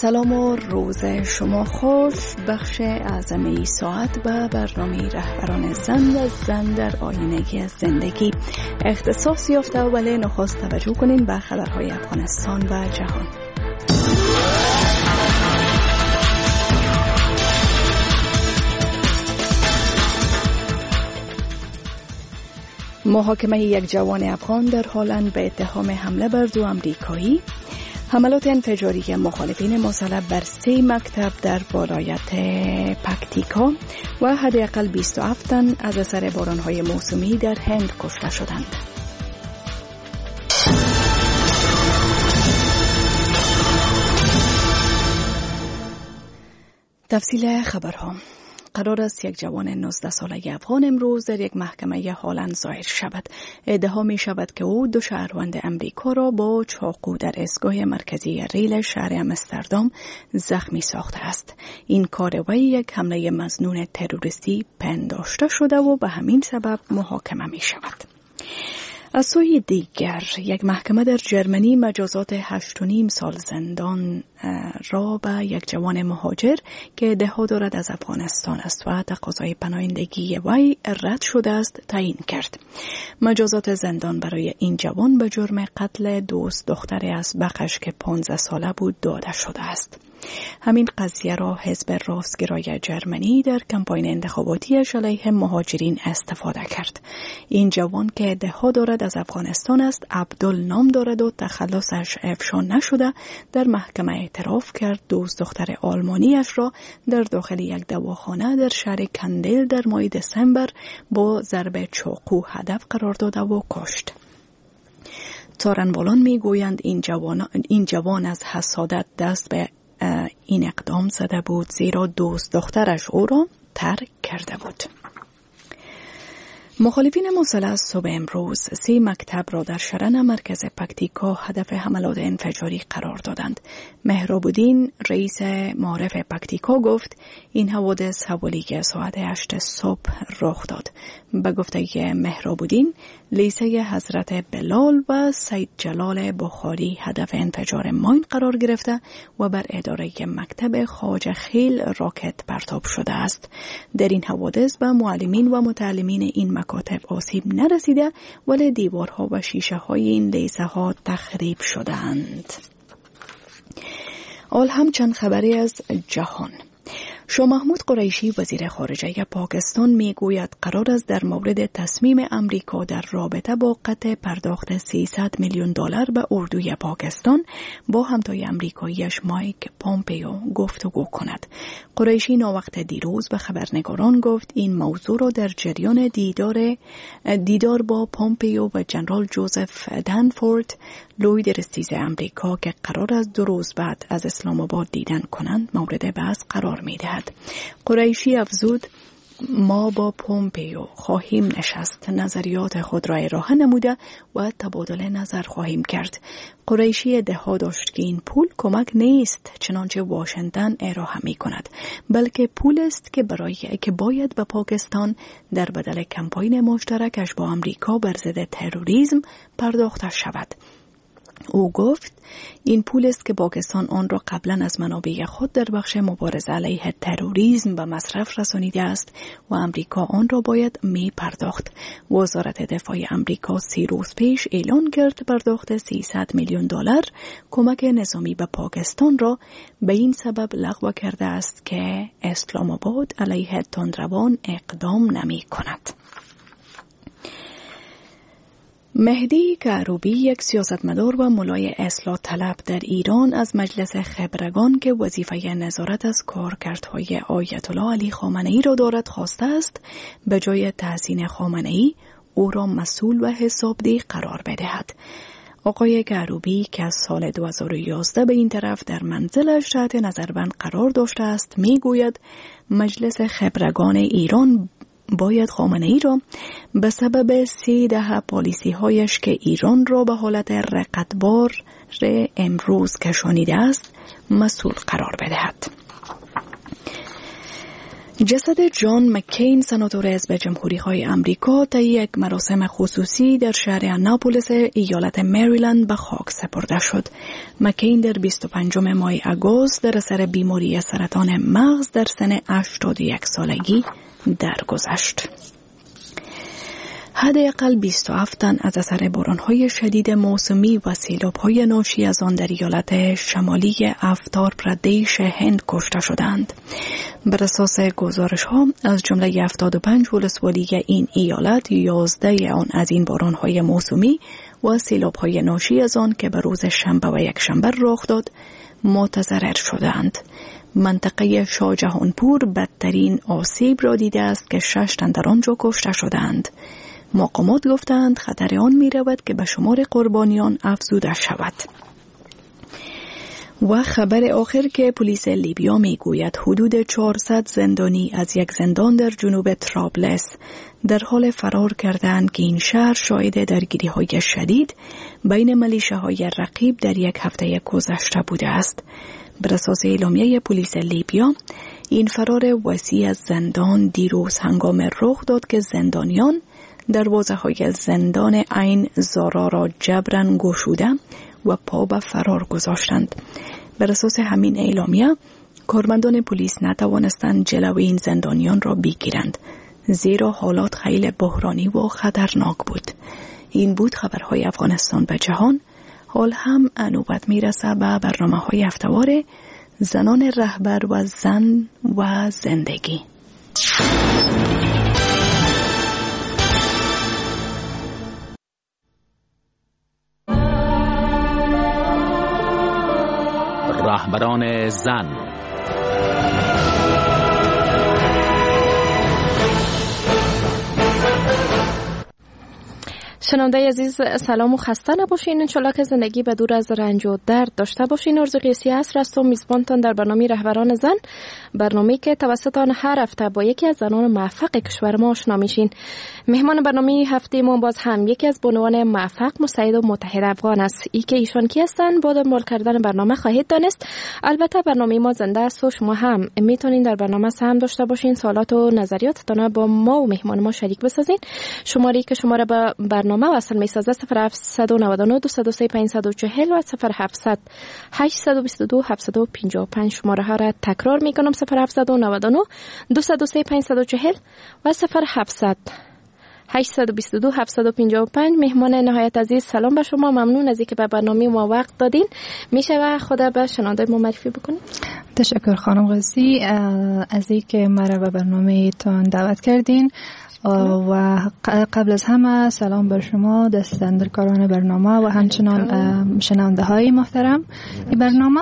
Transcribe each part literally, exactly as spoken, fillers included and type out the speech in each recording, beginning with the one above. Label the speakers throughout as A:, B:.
A: سلام و روز شما خوش. بخش اعظم ای ساعت و برنامه رهبران زن و زن در آینه زندگی اختصاص یافته، ولی نخست توجه کنیم به خبرهای افغانستان و جهان. محاکمه یک جوان افغان در هلند به اتهام حمله بر دو آمریکایی. حملات انفجاری مخالفین مسلح بر سه مکتب در ولایت پکتیکا و حداقل بیست و هفت تن از اثر بارانهای موسمی در هند کشته شدند. تفصیل خبرها. قرار است یک جوان نوزده ساله افغان امروز در یک محکمه هلند ظاهر شود. ادعا می شود که او دو شهروند امریکا را با چاقو در ایستگاه مرکزی ریل شهر آمستردام زخمی ساخته است. این کار وی یک حمله مظنون تروریستی پنداشته شده و به همین سبب محاکمه می شود. از سوی دیگر یک محکمه در جرمنی مجازات هشت و نیم سال زندان را به یک جوان مهاجر که ادعا دارد از افغانستان است و تقاضای پناهندگی وی رد شده است تعیین کرد. مجازات زندان برای این جوان به جرم قتل دوست دختری از بخش که پانزده ساله بود داده شده است. همین قضیه را حزب راستگرای جرمنی در کمپاین انتخاباتیش علیه مهاجرین استفاده کرد. این جوان که ادعا دارد از افغانستان است، عبدال نام دارد و تخلصش افشا نشده، در محکمه اعتراف کرد دوست دختر آلمانیش را در داخل یک دواخانه در شهر کندل در ماه دسامبر با ضرب چاقو هدف قرار داده و کشت. تارنوالان می گویند این جوان, این جوان از حسادت دست به این اقدام زده بود، زیرا دوست دخترش او را ترک کرده بود. مخالفین مسلح صبح امروز سه مکتب را در شرن مرکز پکتیکا هدف حملات انفجاری قرار دادند. مهراب الدین رئیس معارف پکتیکا گفت این حوادث حوالی ساعت هشت صبح رخ داد. به گفته مهراب الدین، لیسه حضرت بلال و سید جلال بخاری هدف انفجار ماین قرار گرفته و بر اداره مکتب خواجه خیل راکت پرتاب شده است. در این حوادث به معلمین و متعلمین این مکاتب آسیب نرسیده، ولی دیوارها و شیشه های این لیسه ها تخریب شدند. آل همچند خبری از جهان. شاه محمود قریشی وزیر خارجه پاکستان می گوید قرار است در مورد تصمیم امریکا در رابطه با قطع پرداخت سیصد میلیون دلار به اردوی پاکستان با همتای امریکاییش مایک پومپیو گفتگو کند. قریشی ناوقت دیروز به خبرنگاران گفت این موضوع را در جریان دیدار دیدار با پومپیو و جنرال جوزف دنفورد لوی رئیس امریکا که قرار است دو روز بعد از اسلام آباد دیدن کنند مورد بحث قرار می دهد. قریشی افزود ما با پومپیو خواهیم نشست، نظریات خود را ارائه نموده و تبادل نظر خواهیم کرد. قریشی ادعا داشت که این پول کمک نیست چنانچه واشنگتن ارائه می کند، بلکه پول است که برای که باید به پاکستان در بدل کمپاین مشترکش با امریکا بر ضد تروریسم پرداخته شود. او گفت این پول است که پاکستان آن را قبلا از منابع خود در بخش مبارزه علیه تروریسم به مصرف رسانیده است و امریکا آن را باید می پرداخت. وزارت دفاع امریکا سی روز پیش اعلان کرد پرداخت سیصد میلیون دلار کمک نظامی به پاکستان را به این سبب لغو کرده است که اسلام آباد علیه تندروان اقدام نمی کند. مهدی کعروبی، یک سیاستمدار و ملای اصلاح طلب در ایران، از مجلس خبرگان که وظیفه نظارت از کارکردهای آیت الله علی خامنه‌ای را دارد خواسته است به جای تحسین خامنه‌ای او را مسئول و حسابدهی قرار بدهد. آقای کعروبی که از سال دو هزار و یازده به این طرف در منزلش تحت نظربند قرار داشته است می گوید مجلس خبرگان ایران باید خامنه‌ای را به سبب سی دهه پالیسی هایش که ایران را به حالت رقتبار امروز کشانیده است مسئول قرار بدهد. جسد جان مکین سناتور حزب جمهوری‌خواه آمریکا طی یک مراسم خصوصی در شهر آناپولیس ایالت مریلند به خاک سپرده شد. مکین در بیست و پنجم ماه آگوست در اثر بیماری سرطان مغز در سن هشتاد و یک سالگی درگذشت. حداقل بیست و هفت تن از اثر باران‌های شدید موسمی و سیلاب‌های ناشی از آن در ایالت شمالی افتار پردیش هند کشته شدند. بر اساس گزارش‌ها از جمله هفتاد و پنج ولسوالی این ایالت، یازده آن از این باران‌های موسمی و سیلاب‌های ناشی از آن که به روز شنبه و یک شنبه رخ داد متضرر شدند. منطقه شاهجهانپور بدترین آسیب را دیده است که شش تن در آنجا کشته شدند. مقامات گفتند خطر آن می رود که به شمار قربانیان افزوده شود. و خبر آخر که پلیس لیبیا می گوید حدود چهارصد زندانی از یک زندان در جنوب طرابلس در حال فرار کردند که این شهر شاهد درگیری های شدید بین ملیشه‌های رقیب در یک هفته گذشته بوده است. بر اساس اعلامیه پلیس لیبیا این فرار وسیع از زندان دیروز هنگام رخ داد که زندانیان دروازه های زندان عین زارا را جبران گشوده و پا به فرار گذاشتند. بر اساس همین اعلامیه کارمندان پلیس نتوانستند جلوی این زندانیان را بگیرند، زیرا حالات خیلی بحرانی و خطرناک بود. این بود خبرهای افغانستان به جهان. حال هم نوبت میرسه به برنامه های هفته‌وار زنان رهبر و زن و زندگی.
B: رهبران زن.
C: شنونده عزیز سلام و خسته نباشین. انشالله که زندگی به دور از رنج و درد داشته باشین. آرزو قیسی عصر است و میزبانتان در برنامه رهبران زن، برنامه‌ای که توسط آن هر هفته با یکی از زنان موفق کشور ما آشنا میشین. مهمان برنامه هفته ما باز هم یکی از بانوان موفق مستعد و متحد افغان است. ای که ایشان کی هستند با دنبال کردن برنامه خواهید دانست. البته برنامه ما زنده است و شما هم میتونین در برنامه سهم داشته باشین، سوالات و نظریاتتان با ما و مهمان ما شریک بسازین. شماره که شما را به برنامه وصل میسازه صفر هفت نه نه دو صفر سه پنج چهار صفر و صفر هفت هشت دو دو هفت پنج پنج. شماره ها را تکرار میکنم: صفر هفت نه نه دو صفر سه پنج چهار صفر و صفر هفت هشت دو دو هفت پنج پنج. مهمان نهایت عزیز سلام به شما، ممنون از اینکه به برنامه ما وقت دادین. میشه و خدا به شنونده ما معرفی بکنید؟
D: تشکر خانم قاضی از اینکه مرا به برنامه تان دعوت کردین و قبل از همه سلام بر شما دستاندرکاران برنامه و همچنان شنونده های محترم این برنامه.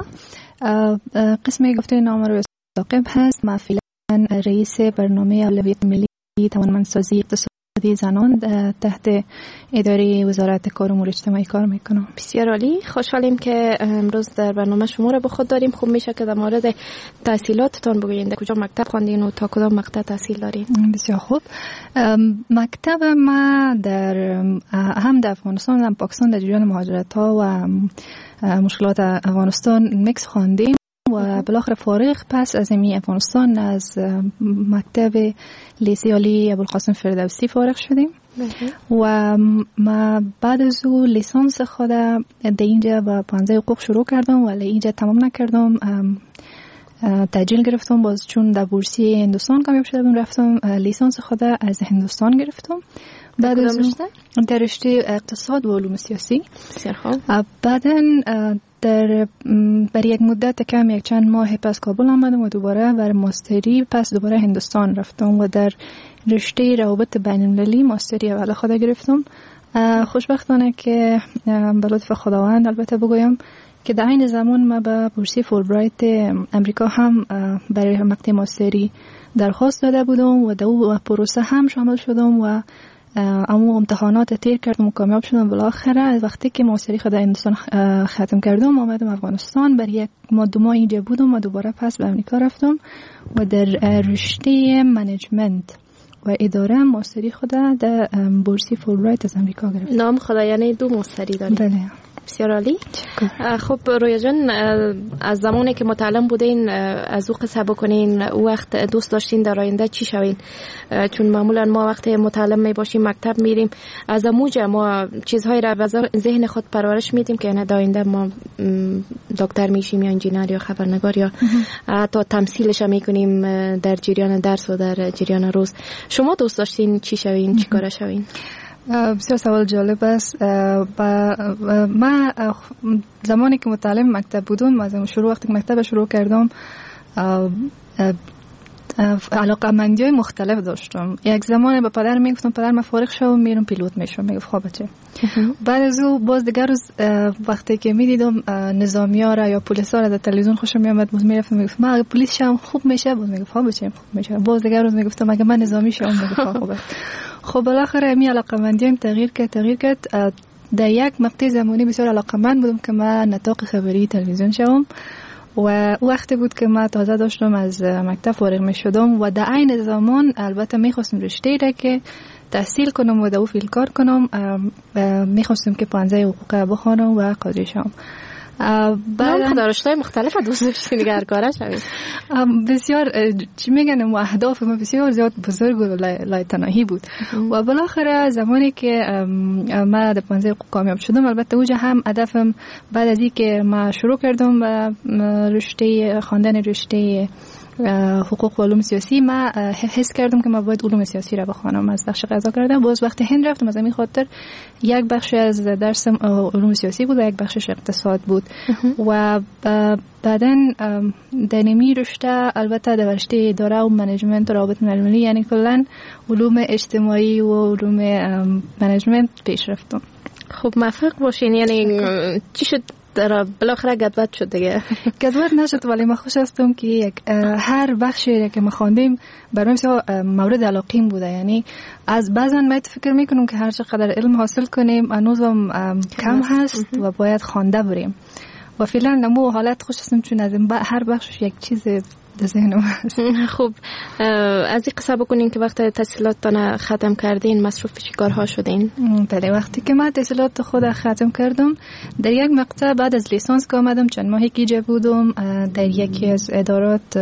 D: قسم گفته نامه رو استاقب هست. من فعلا رئیس برنامه اولویت ملی توانمندسازی اقتصادی زنان تحت اداره وزارت کار و امور اجتماعی کار میکنم.
C: بسیار عالی، خوشحالیم که امروز در برنامه شما رو به خود داریم. خوب میشه که در مورد تحصیلاتتان بگویید، کجا مکتب خواندین و تا کدام مقطع تحصیل دارین؟
D: بسیار خوب. مکتب ما در هم در افغانستان هم پاکستان در جریان مهاجرت ها و مشکلات افغانستان میکس خواندیم و بالاخره فارغ پس از امی افغانستان از مکتب لیسه عالی ابوالقاسم فردوسی فارغ شدیم و ما بعد از او لیسانس خود در اینجا با پانزده حقوق شروع کردم ولی اینجا تمام نکردم. تأجیل گرفتم باز چون در بورسی هندوستان کامیاب شدم، رفتم لیسانس خود از هندوستان گرفتم. بعد از اون در رشته اقتصاد و علوم سیاسی. بعداً در برای یک مدت کم یک چند ماه پس کابل آمدم و دوباره برای ماستری پس دوباره هندوستان رفتم و در رشته روابط بین المللی ماستری اول خود گرفتم. خوشبختانه که به لطف خداوند البته بگویم که در این زمان ما به بورسی فولبرایت امریکا هم برای مقطع ماستری درخواست داده بودم و در اون پروسه هم شامل شدم و اما امتحانات تیر کردم و کامیاب شدم. بالاخره از وقتی که ماستری خود هندوستان ختم کردم آمدم افغانستان. برای یک ماه دو ماه اینجا بودم و دوباره پس به امریکا رفتم و در رشته منیجمنت و اداره ماستری خود در بورسی فولبرایت از امریکا گرفتم.
C: نام خدا، یعنی دو ماستری دارید؟
D: بله.
C: بسیار عالی. خب رویا جان، از زمانی که متعلم بودین از او قصه بکنین، او وقت دوست داشتین در آینده چی شوین؟ چون معمولا ما وقتی متعلم می باشیم مکتب میریم، از موجه ما چیزهایی را به ذهن خود پرورش میدیم که نه در آینده ما دکتر میشیم یا انجینر یا خبرنگار یا حتی تمثیلش میکنیم در جریان درس و در جریان روز. شما دوست داشتین چی شوین، چی کاره شوین؟
D: بسیار سوال جالب است. من زمانی که متعلم مکتب بودم، از شروع وقتی که مکتب شروع کردم علاقه مندی های مختلف داشتم. یک زمان به پدر میگفتم پدر من فارغ شدم میرم پیلوت میشم، میگفت خب بچه. بعد از او باز دیگر روز وقتی که میدیدم نظامی‌ها را یا پلیس‌ها را در تلویزیون خوشم میامد، باز میرفتم میگفتم من اگه پلیس شم خوب میشه، باز میگفت خب بچه خوب میشه. باز دیگر روز میگفتم اگه من نظامی شم، میگفت خوبه. خب بالاخره می علاقه مندیم تغییر کرد تغییر کرد در یک مقطع زمانی بسیار علاقه‌مند بودم که من نطاق خبری تلویزیون شوم و وقتی بود که من تازه داشتم از مکتب فارغ می شدم و در عین زمان البته می خواستم رشته را که تحصیل کنم و در او فیل کار کنم، می خواستم که پانزده حقوق بخوانم و قاضی شم.
C: بعد دانشگاه مختلف دوست داشتین دیگه هر کاره شوید؟
D: بسیار چی میگن اهداف ما بسیار زیاد بزرگ و لایتناهی بود و بالاخره زمانی که من در پانزده حقوق کامیاب شدم، البته اوجه هم هدفم بعد از اینکه من شروع کردم به رشته خواندن رشته حقوق و علوم سیاسی، من حس کردم که من باید علوم سیاسی را بخوانم. از بخش قضا کردم، باز وقتی هند رفتم از همین خاطر یک بخش از درسم علوم سیاسی بود و یک بخشش اقتصاد بود و بعداً در نمی رشته البته در رشته اداره و منیجمنت و روابط بین‌المللی، یعنی کلاً علوم اجتماعی و علوم منیجمنت پیش رفتم.
C: خب موفق باشین. یعنی چی شد در بالاخره گدوت شد دیگه؟
D: گدوت نشد، ولی من خوش هستم که یک هر بخشی که ما خواندیم برام بسیار مورد علاقه‌ام بوده. یعنی از بعضا من فکر میکنم که هر چقدر علم حاصل کنیم هنوزم کم هست و باید خوانده بریم و فعلا نمو حالت خوش هستم چون از هر بخشش یک چیز در ذهنم هست.
C: خب از این قصه بکنین که وقت تحصیلاتتان ختم کردین مصروف چی کارها شدین؟
D: بله، وقتی که من تحصیلات خود ختم کردم در یک مقطع بعد از لیسانس که آمدم چند ماهی که اینجا بودم در یکی از ادارات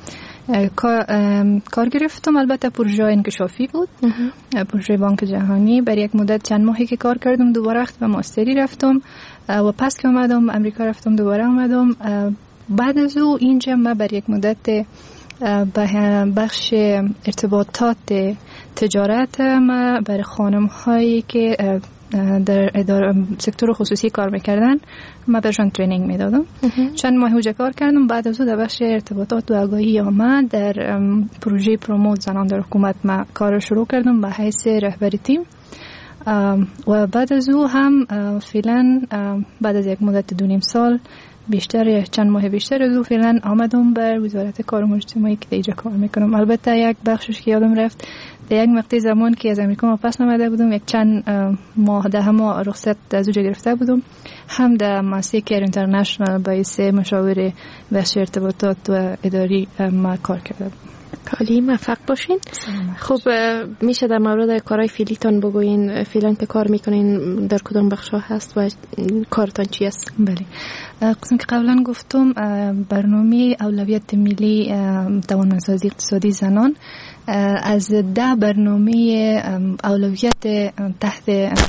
D: کار گرفتم. البته پروژه انکشافی بود، پروژه بانک جهانی. بر یک مدت چند ماهی که کار کردم دوباره وقت به ماستری رفتم و پس که آمدم امریکا رفتم دوباره آمدم. بعد از او اینجا من بر یک مدت به بخش ارتباطات تجارت ما برای خانم هایی که در اداره سکتور خصوصی کار میکردن ما برشان ترینینگ میدادم. چند ماه اونجا کار کردم. بعد از او در بخش ارتباطات و آگاهی ما در پروژه پروموت زنان در حکومت ما کار شروع کردم به حیث رهبری تیم و بعد از او هم فعلا بعد از یک مدت دو نیم سال بیشتر یا چند ماه بیشتر از او فعلا آمدم بر وزارت کار و اجتماعی که اینجا کار میکنم. البته یک بخشش که یادم رفت در یک مقطع زمان که از امریکا ما پس نمده بودم، یک چند ماه ده ماه رخصت از اونجا گرفته بودم، هم در مؤسسه کیر اینترنشنال باعث مشاور بخش ارتباطات و اداری ما کار کردم.
C: عالی، موفق باشین. خب میشه در مورد کارهای فعلیتان بگوین؟ فعلا که کار میکنین در کدام بخش‌ها هست و کارتان چی است؟
D: بله، قسم که قبلا گفتم برنامه اولویت ملی توانمندسازی اقتصادی زنان از ده برنامه اولویت تحت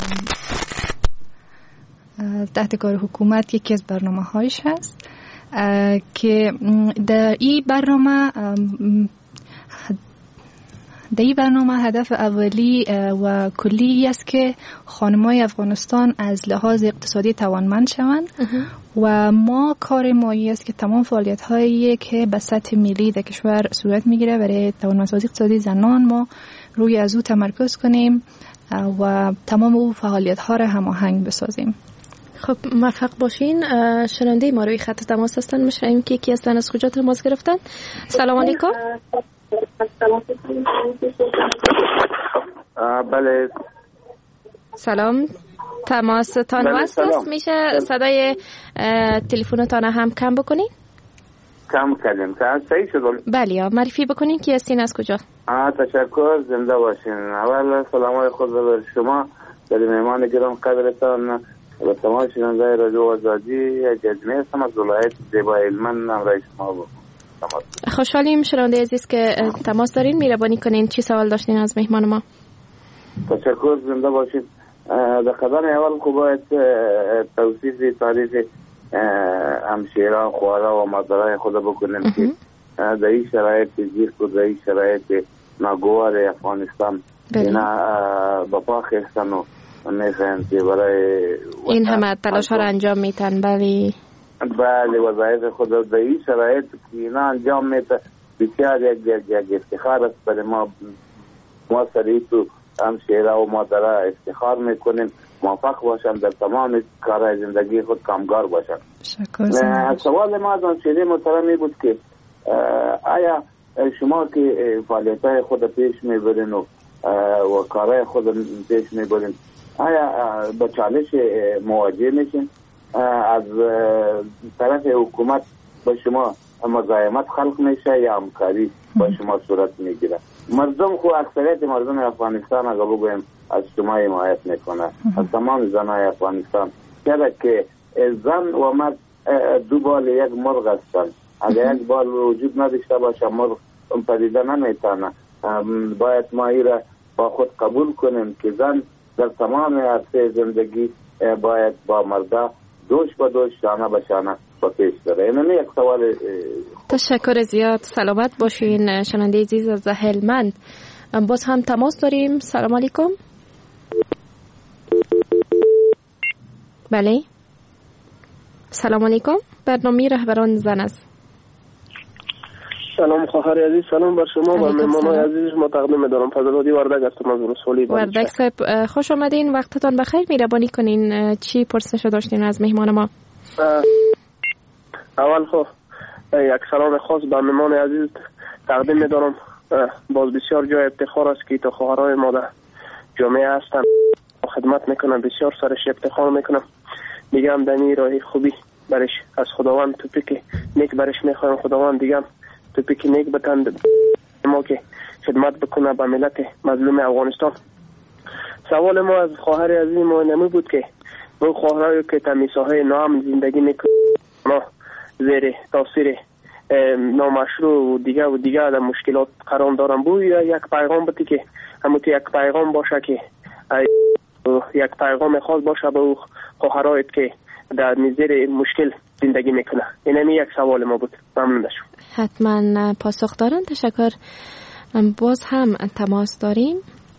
D: تحت کار حکومت یکی از برنامه هایش هست که در این برنامه در این برنامه هدف اولی و کلی است که خانم‌های افغانستان از لحاظ اقتصادی توانمند شوند و ما کار مایی است که تمام فعالیت‌هایی که به سطح ملی در کشور صورت می‌گیره برای توانمندسازی اقتصادی زنان ما روی از او تمرکز کنیم و تمام او فعالیت‌ها را هماهنگ بسازیم.
C: خب موفق باشین. شنونده ما روی خط تماس هستن، می‌شنویم که یکی هستن، از کجا تماس گرفتن؟ سلام علیکم.
E: بله
C: سلام، تماستان وصل است. میشه صدای تلفنتان هم کم بکنین؟
E: کم کردیم. صحیح شد.
C: بله، معرفی بکنین که هستین، از کجا؟
E: آه تشکر، زنده باشین. اول سلام های خود به شما، به مهمان گرام قدرتان و تمام شنونده رادیو آزادی جدمه هستم از ولایت زیبای هلمند. هم رئیس ما بود.
C: خوشحالیم شنونده عزیز که تماس دارین. مهربانی کنین چی سوال داشتین از مهمان ما؟
E: تشکر، زنده باشید. در قدم اول خوب باید توصیف تاریخ همشیران خوارا و مادرای خود بکنیم که در این شرایط زیر و در این شرایط ناگوار افغانستان اینا بپا خیستن و میخواین که برای
C: این همه تلاش ها را انجام میتن. بله
E: بله وظایف خود در این شرایط که اینا انجام میتن بسیار یک یک افتخار است برای ما. ما سریع تو همشیرا و مادرها افتخار میکنیم. موفق باشم در تمام کارهای زندگی خود کامگار باشم. سوال ما از همشیره محترمی بود که آیا شما که فعالیت‌های خود پیش میبرین و و کارهای خود پیش میبرین آیا با چالش مواجه میشین؟ از طرف حکومت با شما مزاحمت خلق میشه یا همکاری با شما صورت میگیره؟ مردم خو اکثریت مردم افغانستان اگر بگویم از شما حمایت میکنه، از تمام زنای افغانستان، چرا که زن و مرد دو بال یک مرغ هستند. اگر یک بال وجود نداشته باشه مرغ پدیده نمیتونه. باید ما این را با خود قبول کنیم که زن در تمام عرصه زندگی باید با مردا دوش با دوش شانه به شانه با پیش بره. اینمی یک سوال.
C: تشکر زیاد، سلامت باشین شنونده عزیز از هلمند. باز هم تماس داریم. سلام علیکم. بله سلام علیکم، برنامه رهبران زن است.
F: سلام خواهر عزیز، سلام بر شما و مهمانان عزیز. ما تقدیم دارم فضلودی وردک هستم از رسولی.
C: وردک صاحب خوش آمدین، وقتتان بخیر. مهربانی کنین چی پرسش داشتین از مهمان ما؟
F: اول خو یک سلام خاص به مهمان عزیز تقدیم دارم. باز بسیار جای افتخار است که تا خواهرای ما در جامعه هستن خدمت میکنم. بسیار سرش افتخار میکنم. میگم دنی راهی خوبی برش از خداوند توپیک نیک برش میخوایم. خداوند دیگم توپیک نیک بتند ما که خدمت بکنه به ملت مظلوم افغانستان. سوال ما از خواهر عزیز ما نمی بود که اون خواهرایی که تمیساهای نام زندگی میکنه زیر تاثیر نامشروع و دیگه و دیگه در مشکلات قرار دارن. بود یا یک پیغام بودی که همون یک پیغام باشه که یک پیغام خاص باشه به او خواهرایت که در زیر مشکل زندگی میکنه. اینمی یک سوال ما بود. ممنون شم.
C: حتما پاسخ دارن. تشکر. باز هم تماس داریم.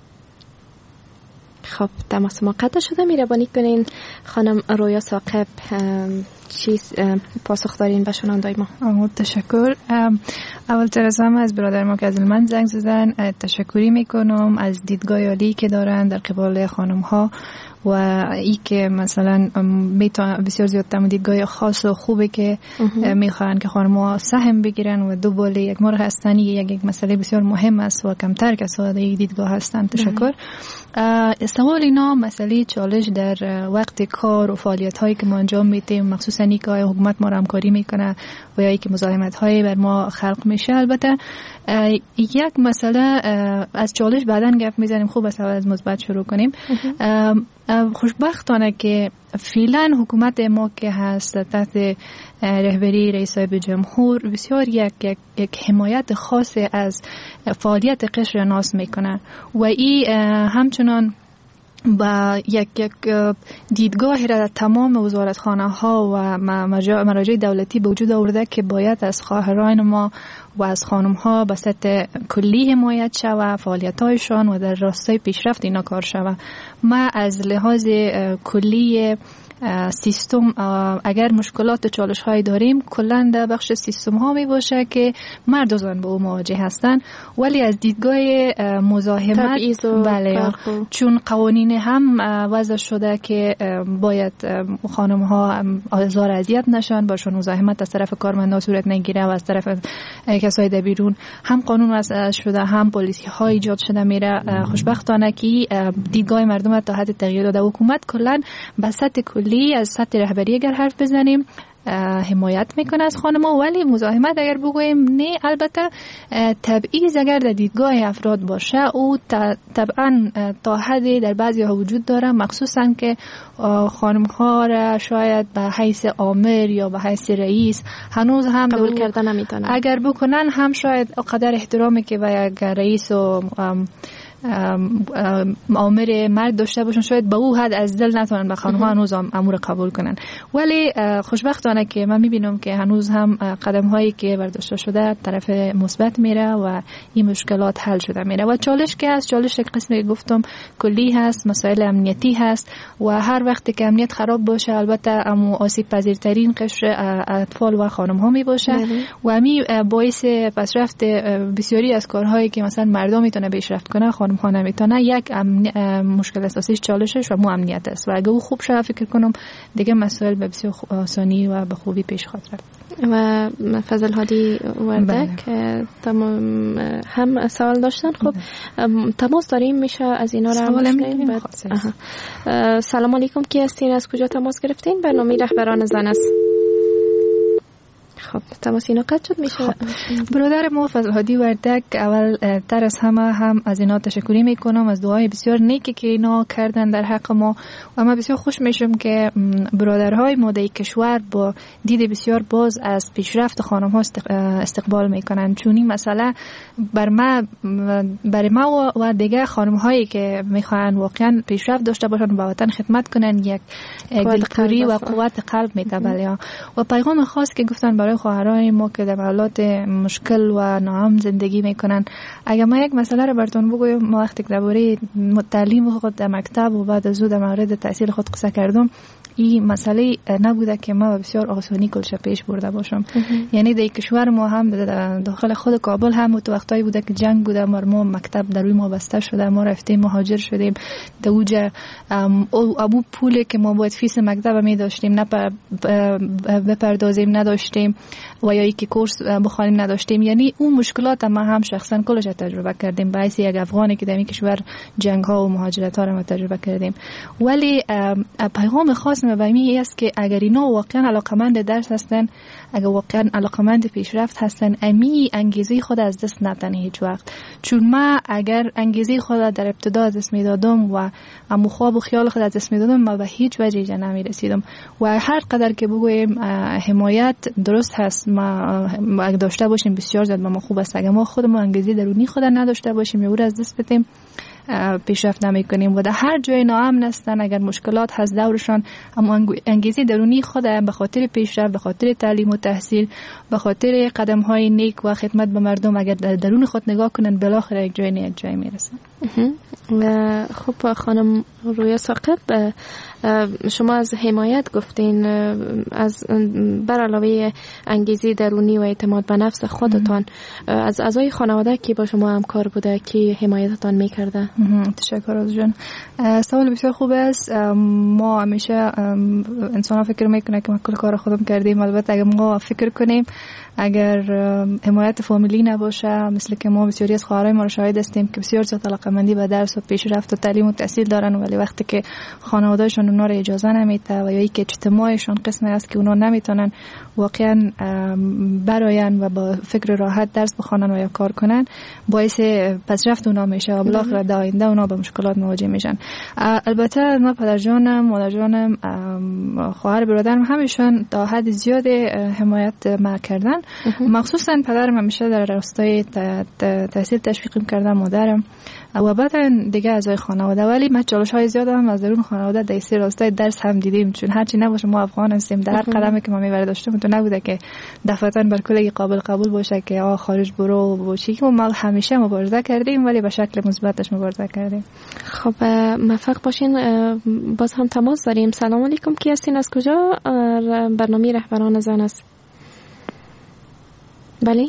C: خب تماس ما قطع شده. مهربانی کنین خانم رویا ثاقب چیز پاسخ دارین به شنوندای ما؟
D: تشکر. اول تر از همه از برادر ما که از من زنگ زدن تشکری میکنم از دیدگاه عالی که دارن در قبال خانم ها و ای که مثلا بسیار زیاد تم دیدگاه خاص و خوبه که میخوان که خانم‌ها سهم بگیرن و دو بال یک مرغ هستن. یک یک مسئله بسیار مهم است و کمتر کسا در یک دیدگاه هستن. تشکر. سوال اینا مسئله چالش در وقت کار و فعالیت هایی که ما انجام میدیم، مخصوصا ای که حکومت ما را همکاری میکنه و یا ای که مزاحمت هایی بر ما خلق میشه. البته یک مسئله از چالش بعداً گپ میزنیم. خوب است از مثبت شروع کنیم. خوشبختانه که فعلا حکومت ما که هست تحت رهبری رئیس صاحب جمهور بسیار یک یک یک حمایت خاص از فعالیت قشر ناس میکنه و این همچنان با یک یک دیدگاهی را در تمام وزارتخانه ها و مراجع دولتی به وجود آورده که باید از خواهران ما و از خانم ها به سطح کلی حمایت شود، فعالیت هایشان و در راستای پیشرفت اینا کار شود. ما از لحاظ کلی سیستم اگر مشکلات و چالش های داریم کلا در بخش سیستم ها می باشه که مرد و زن با او مواجه هستن، ولی از دیدگاه مزاحمت بله چون قوانین هم وضع شده که باید خانم ها آزار اذیت نشن، باشون مزاحمت از طرف کارمندا صورت نگیره و از طرف کسای در بیرون هم قانون وضع شده هم پلیسی ها ایجاد شده میره. خوشبختانه که دیدگاه مردم تا حد تغییر داده. حکومت کلا به سطح کلی از سطح رهبری اگر حرف بزنیم حمایت میکنه از خانم‌ها، ولی مزاحمت اگر بگوییم نه. البته تبعیض اگر در دیدگاه افراد باشه او طبعا تا حدی در بعضی ها وجود داره، مخصوصا که خانم‌ها را شاید به حیث آمر یا به حیث رئیس هنوز هم
C: قبول کردن نمیتونن.
D: اگر بکنن هم شاید قدر احترامی که به یک رئیس و آمر مرد داشته باشن شاید به او حد از دل نتونن به خانم‌ها هنوز امور قبول کنن. ولی خوشبختانه که من میبینم که هنوز هم قدم هایی که برداشته شده طرف مثبت میره و این مشکلات حل شده میره. و چالش که از چالش قسمی گفتم کلی هست، مسائل امنیتی هست و هر وقت که امنیت خراب باشه البته امو آسیب پذیرترین قشر اطفال و خانم ها می باشه و امی باعث پیشرفت بسیاری از کارهایی که مثلا مردم میتونه پیشرفت کنه خانم ها نمیتونه. یک مشکل اساسیش چالشش و مو امنیت است و اگه او خوب شه فکر کنم دیگه مسائل به بسیار آسانی و به خوبی پیش خواهد رفت.
C: و فضل هادی وردک تمام هم سوال داشتن. خب تماس داریم میشه از اینا رو بشنویم. سلام علیکم، کی هستین، از کجا تماس گرفتین؟ برنامه رهبران زن است. خب تماس اینا قطع شد. میشه
D: برادر ما فضل هادی وردک اول تر از همه هم از اینا تشکری میکنم از دعای بسیار نیکی که اینا کردن در حق ما و ما بسیار خوش میشم که برادرهای ما در کشور با دید بسیار باز از پیشرفت خانم ها استقبال میکنن، چون این مسئله بر ما برای ما و دیگه خانم هایی که میخوان واقعا پیشرفت داشته باشن و وطن خدمت کنن یک دلپوری و قوت قلب میده. و پیغام خاص که گفتن برای خواهرای ما که در حالات مشکل و ناامن زندگی میکنن، اگر ما یک مسئله رو براتون بگویم، ما وقتی که درباره تعلیم خود در مکتب و بعد از او در مورد تحصیل خود قصه کردم، این مسئله نبوده که ما بسیار آسانی کلش پیش برده باشم. یعنی در کشور ما هم داخل خود کابل هم تو وقتایی بوده که جنگ بوده، ما مکتب در روی ما بسته شده، ما رفتیم مهاجر شدیم در اوج ابو پولی که ما باید فیس مکتب می داشتیم نه بپردازیم نداشتیم و یا اینکه کورس بخوانیم نداشتیم. یعنی اون مشکلات ما هم شخصا کلش تجربه کردیم به حیث یک افغانی که در این کشور جنگ ها و مهاجرت ها رو ما تجربه کردیم. ولی پیغام خاص ما به این است که اگر اینا واقعا علاقمند درس هستن، اگر واقعا علاقمند پیشرفت هستن، امی انگیزه خود از دست ندن هیچ وقت. چون ما اگر انگیزه خود در ابتدا از دست میدادم و امو خواب و خیال خود از دست میدادم، ما به هیچ وجه جا نمی رسیدم. و هر قدر که بگویم حمایت درست هست ما اگه داشته باشیم بسیار زیاد ما خوب است. اگه ما خودمون انگیزه درونی خود نداشته باشیم یا او را از دست بدیم پیشرفت نمی کنیم. و در هر جای ناامن هستن اگر مشکلات هست دورشان، اما انگیزه درونی خود به خاطر پیشرفت، به خاطر تعلیم و تحصیل، به خاطر قدم های نیک و خدمت به مردم اگر در درون خود نگاه کنن بالاخره یک جای نه یک جای میرسن.
C: خب خانم رویا ثاقب، شما از حمایت گفتین، از بر علاوه انگیزه درونی و اعتماد به نفس خودتان از اعضای خانواده کی با شما همکار بوده، کی حمایتتان میکرده؟
D: تشکر از جان. سوال بسیار خوب است. ما همیشه انسان ها فکر میکنه که ما کل کار خودم کردیم. البته اگر ما فکر کنیم اگر حمایت فامیلی نباشه، مثل که ما بسیاری از خواهرای ما رو شاهد هستیم که بسیار زیاد علاقه‌مندی به درس و پیشرفت و تعلیم و تحصیل دارن، ولی وقتی که خانواده‌شون اونا رو اجازه نمیده و یا اینکه اجتماعشون قسمی است که اونا نمیتونن واقعا براین و با فکر راحت درس بخونن و یا کار کنن، باعث پیشرفت اونا میشه و بالاخره در آینده اونا با مشکلات مواجه میشن. البته ما پدر جانم، مادر جانم، خواهر برادرم همیشون تا حد زیاد حمایت ما کردن. مخصوصا پدرم همیشه در راستای تحصیل تشویق می‌کردن، مادرم و بعدا دیگه اعضای خانواده. ولی ما چالش‌های زیاد هم از درون خانواده در این راستای درس هم دیدیم، چون هرچی نباشه ما افغان هستیم، در هر قدمی که ما می‌بره داشتیم تو نبوده که دفعتاً بر کلی قابل قبول باشه که آ خارج برو و چی. ما همیشه مبارزه کردیم ولی به شکل مثبتش مبارزه کردیم.
C: خب موفق باشین. باز هم تماس داریم. سلام علیکم، کی هستین، از کجا؟ برنامه رهبران زن است. بله.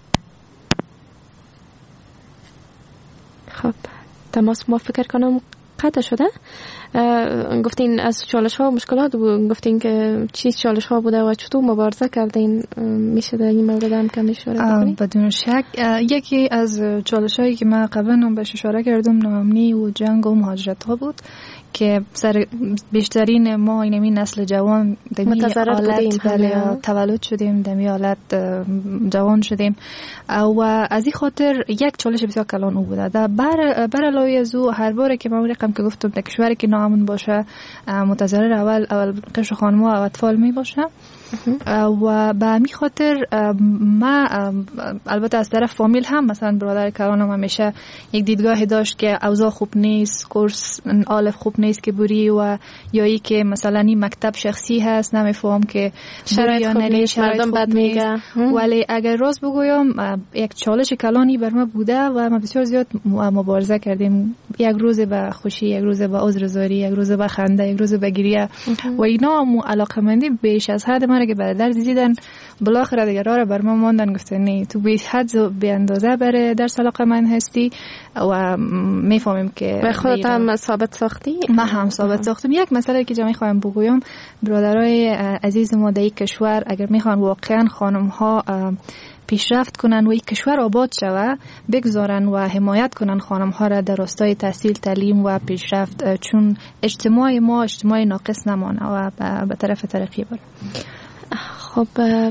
C: خب تماس ما فکر کنم قطع شده. گفتین از چالش ها و مشکلات بود، گفتین که چی چالش ها بوده و چطور مبارزه کردین، میشه در این مورد هم کم اشاره بکنید؟
D: بدون شک یکی از چالش هایی که من قبلا هم بهش اشاره کردم ناامنی و جنگ و مهاجرت ها بود که سر بیشترین ما اینمی نسل جوان دمی حالت بله تولد شدیم، دمی حالت جوان شدیم و از این خاطر یک چالش بسیار کلان او بوده. در بر بر علاوه از او هر باره که من رقم که گفتم در کشوری که ناامن باشه متضرر اول اول قشر خانم و اطفال می باشه و به همین خاطر ما البته از طرف فامیل هم مثلا برادر کلانم همیشه یک دیدگاهی داشت که اوضاع خوب نیست، کورس آلف خوب نیست که بری و یا ای که مثلا این مکتب شخصی هست نمیفهم که
C: شرایط خوب نیست، مردم بد میگه.
D: ولی اگر راست بگویم یک چالش کلانی بر ما بوده و ما بسیار زیاد مبارزه کردیم، یک روز به خوشی، یک روز به عذرزاری، یک روز به خنده، یک روز به گریه و اینا مو علاقمندی بیش از حد ما که به درد دیدن بالاخره دیگه راه بر ما ماندن، گفتن نه تو به حد به اندازه بر درس علاقمند هستی و میفهمیم که
C: به خودت هم ثابت ساختی.
D: ما هم ثابت ساختم. یک مسئله که جمعی خواهم بگویم، برادرای عزیز ما در کشور اگر میخوان واقعا خانم ها پیشرفت کنن و این کشور آباد شوه، بگذارن و حمایت کنن خانم ها را در راستای تحصیل، تعلیم و پیشرفت، چون اجتماع ما اجتماع ناقص نمانه و به طرف ترقی بره.
C: خب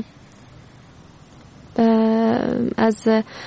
C: از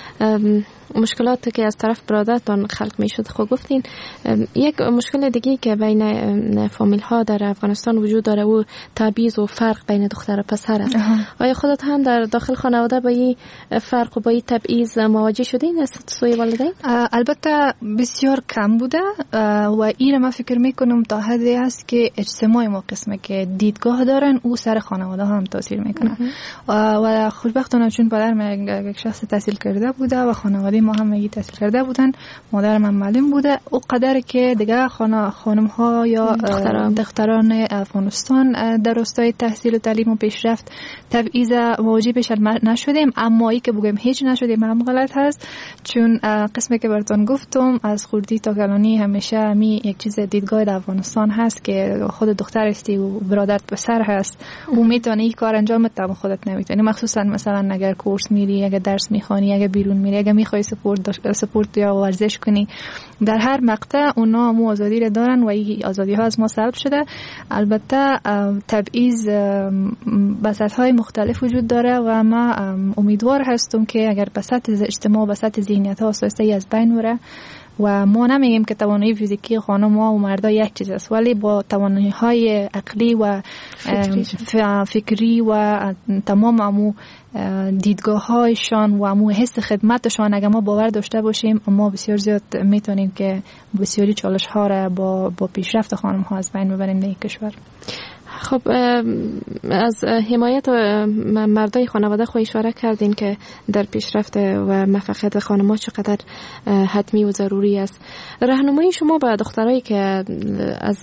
C: مشکلاتی که از طرف برادرتان خلق می شد خب گفتین، یک مشکل دیگه که بین فامیل ها در افغانستان وجود داره و تبعیض و فرق بین دختر و پسر است. آیا خودت هم در داخل خانواده با این فرق و با این تبعیض مواجه شدین از سوی والدین؟
D: البته بسیار کم بوده و این ما فکر میکنم تا حدی است که اجتماع ما قسمه که دیدگاه دارن او سر خانواده هم تاثیر میکنه و خوشبختانه چون پدرم یک شخص تحصیل کرده بوده و خانواده ما هم میگی تحصیل کرده بودن، مادرم هم معلم بوده، او قدر که دیگه خانم خانم ها یا دختران, دختران افغانستان در راستای تحصیل و تعلیم و پیشرفت تبعیض مواجه بهش نشدیم. اما ای که بگم هیچ نشدیم هم غلط هست، چون قسمی که براتون گفتم از خوردی تا کلانی همیشه می یک چیز دیدگاه در افغانستان هست که خود دختر استی و برادرت پسر هست و میتونی این کار انجام بده، خودت نمیتونی. مخصوصا مثلا اگر کورس میری، اگر درس میخوانی، اگر بیرون میری، اگر میخوای سپورت سپورت یا ورزش کنی، در هر مقطع اونا مو آزادی را دارن و این آزادی ها از ما سلب شده. البته تبعیض به سطح‌های مختلف وجود داره و ما امیدوار هستم که اگر به سطح اجتماع، به سطح ذهنیت ها آساسته از بین بره و ما نمیگیم که توانایی فیزیکی خانم ها و مردا یک چیز است، ولی با توانایی های عقلی و فکری, فکری و تمام امو دیدگاه هایشان و امو حس خدمتشان اگر ما باور داشته باشیم، ما بسیار زیاد میتونیم که بسیاری چالش ها را با با پیشرفت خانم ها از بین ببریم در کشور.
C: خب از حمایت مردای خانواده خو اشاره کردین که در پیشرفت و موفقیت خانم‌ها چقدر حتمی و ضروری است. راهنمایی شما به دخترایی که از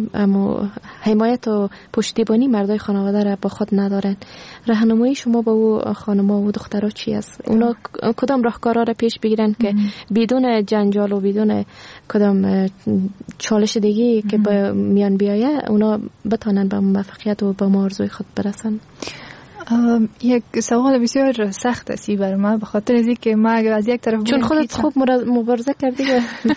C: حمایت و پشتیبانی مردای خانواده را با خود ندارن، راهنمایی شما به او خانم‌ها و دخترها چی است؟ اونا کدام راهکارا را پیش بگیرن که بدون جنجال و بدون کدام چالش دیگه که به میان بیایه اونا بتونن به موفقیت و به آرزوی خود برسن؟
D: یک سوال بسیار سخت است برای من، به خاطر از اینکه ما اگر از یک طرف
C: چون خودت خوب مبارزه کردی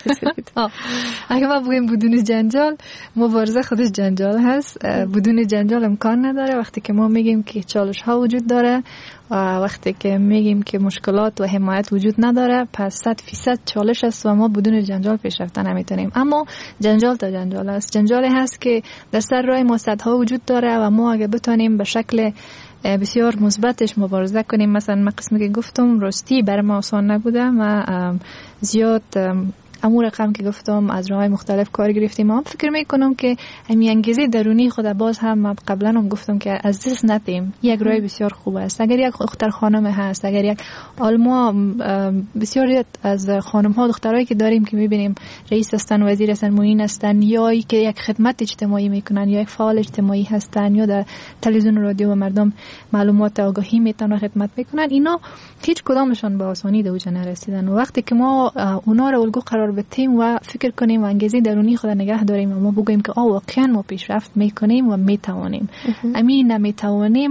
D: اگر ما بگیم بدون جنجال، مبارزه خودش جنجال هست. بدون جنجال امکان نداره. وقتی که ما میگیم که چالش ها وجود داره و وقتی که میگیم که مشکلات و حمایت وجود نداره، پس صد فیصد چالش است و ما بدون جنجال پیش رفتن نمیتونیم. اما جنجال تا جنجال است. جنجالی هست که در سر راه ما صدها وجود داره و ما اگه بتونیم به شکل بسیار مثبتش مبارزه کنیم. مثلا من قسمی که گفتم راستی برای ما آسان نبوده، ما زیاد امور رقم که گفتم از راه‌های مختلف کار گرفتیم. من فکر میکنم که همین انگیزه درونی خود باز هم قبلا هم گفتم که از دست ندیم، یک راه بسیار خوب است. اگر یک دختر خانم هست، اگر یک آلما بسیار از خانم ها دخترایی که داریم که میبینیم رئیس هستن، وزیر هستن، معین هستن، یا که یک خدمت اجتماعی میکنن، یا یک فعال اجتماعی هستن، یا در تلویزیون و رادیو و مردم معلومات آگاهی میتونن خدمت میکنن، اینا هیچ کدامشان به آسانی به اوج نرسیدن. و وقتی که ما اونا رو الگو قرار رابطیم و فکر کنیم و انگیزه درونی خود نگه داریم و ما بگوییم که آه واقعا ما پیشرفت میکنیم و میتوانیم. امین نمیتوانیم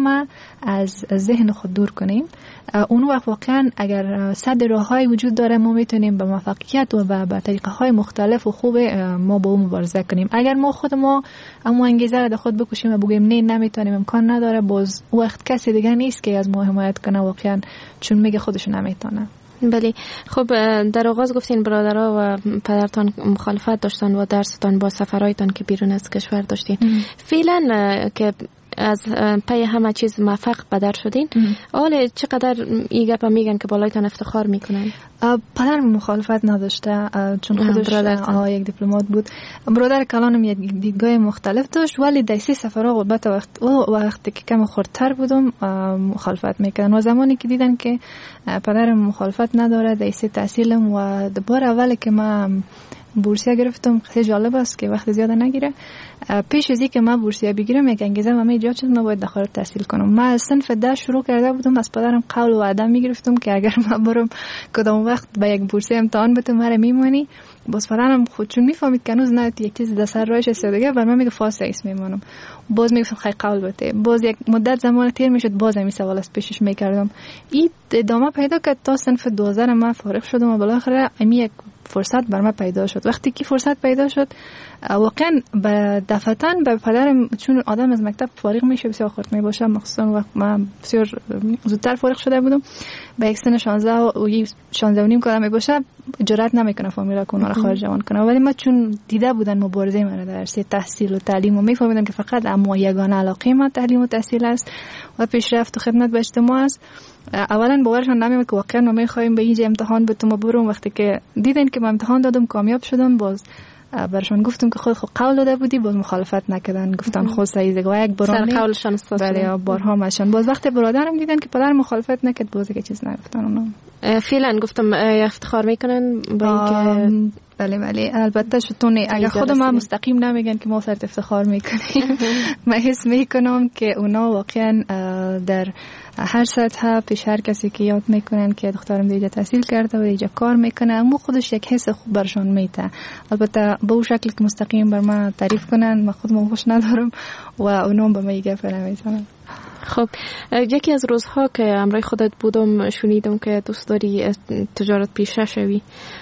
D: از ذهن خود دور کنیم. اون وقت واقعا اگر صد راههای وجود داره ما میتونیم به موفقیت و به طریقه های مختلف و خوب ما با اون مبارزه کنیم. اگر ما خود ما اما انگیزه را در خود بکشیم و بگیم نه نمیتونیم، امکان نداره، باز وقت کسی دیگه نیست که از ما حمایت کنه واقعا، چون میگه خودش نمیتونه.
C: بله. خب در آغاز گفتین برادرها و پدرتان مخالفت داشتن و درستان با سفرهایتان که بیرون از کشور داشتین. فعلا که از پی همه چیز موفق بدر شدین، حالا چقدر این گپ میگن که بالایتان افتخار میکنن؟
D: پدر مخالفت نداشته چون خودش برادر یک دیپلمات بود. برادر کلانم یک دیدگاه مختلف داشت، ولی در سه سفرها البته وقت وقتی که کم خردتر بودم مخالفت میکردن و زمانی که دیدن که پدرم مخالفت نداره در سه تحصیلم و بار اولی که من بورسیه گرفتم، خیلی جالب است که وقت زیاد نگیره. پیش از اینکه من بورسیه بگیرم یک انگیزه من ایجاد شد من باید داخل تحصیل کنم. من از صنف ده شروع کرده بودم، از پدرم قول و وعده میگرفتم که اگر من برم کدام وقت به یک بورسیه امتحان بده مرا میمونی. باز پدرم خود چون میفهمید که هنوز نه یک چیز در سر راهش است دیگه، بر من میگه فاس رئیس میمونم. باز میگفتم خیلی قول بده. باز یک مدت زمان طی میشد، باز همین سوال از پیشش میکردم. این ادامه پیدا کرد تا صنف دوازده من فارغ شدم و بالاخره همین یک فرصت بر من پیدا شد. وقتی که فرصت پیدا شد واقعا به دفتن به پدرم، چون آدم از مکتب فارغ میشه بسیار خرد میباشه، مخصوصا وقت من بسیار زودتر فارغ شده بودم به یک سن شانزده و شانزده و نیم کارم میباشه، جرأت نمیکنه فامیلا کنه را خارج جوان کنه. ولی ما چون دیده بودن مبارزه من در درس تحصیل و تعلیم و میفهمیدم که فقط اما یگانه علاقه من تعلیم و تحصیل است و پیشرفت و خدمت به اجتماع است. اولا باورشان نمیاد که واقعا ما میخوایم به اینجا امتحان بدم و برم. وقتی که دیدن که من امتحان دادم کامیاب شدم، باز برشان گفتم که خود خود قول داده بودی، باز مخالفت نکردن، گفتن خود سعیده و یک برام
C: سر قولشان استاد
D: بله بارها ماشن. باز وقتی برادرم دیدن که پدر مخالفت نکرد، باز که چیز نگفتن اونا.
C: فعلا گفتم افتخار میکنن با اینکه
D: بله بله البته شتونه اگر خود ما مستقیم نمیگن که ما سر افتخار میکنیم. من حس میکنم که اونا واقعا در هر سطح پیش هر کسی که یاد میکنن که دخترم دیگه تحصیل کرده و دیگه کار میکنه، اما خودش یک حس خوب برشان میته. البته به اون شکل که مستقیم بر من تعریف کنن من خودم خوش ندارم و اونا به من یه گپ نمیزنن.
C: خب یکی از روزها که همراه خودت بودم شنیدم که دوست داری تجارت پیشه شوی،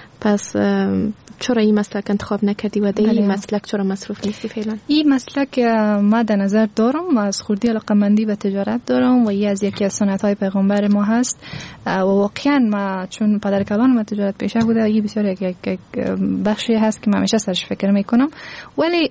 C: پس چرا این مسلک انتخاب نکردی و در این مسلک چرا مصروف نیستی فعلا؟
D: این مسلک ما در نظر دارم، از خودی علاقه‌مندی به تجارت دارم و این از یکی از سنت‌های پیغمبر ما هست و واقعا ما چون پدر کلان ما تجارت پیشه بوده، این بسیار یک یک بخشی هست که من همیشه سرش فکر میکنم. ولی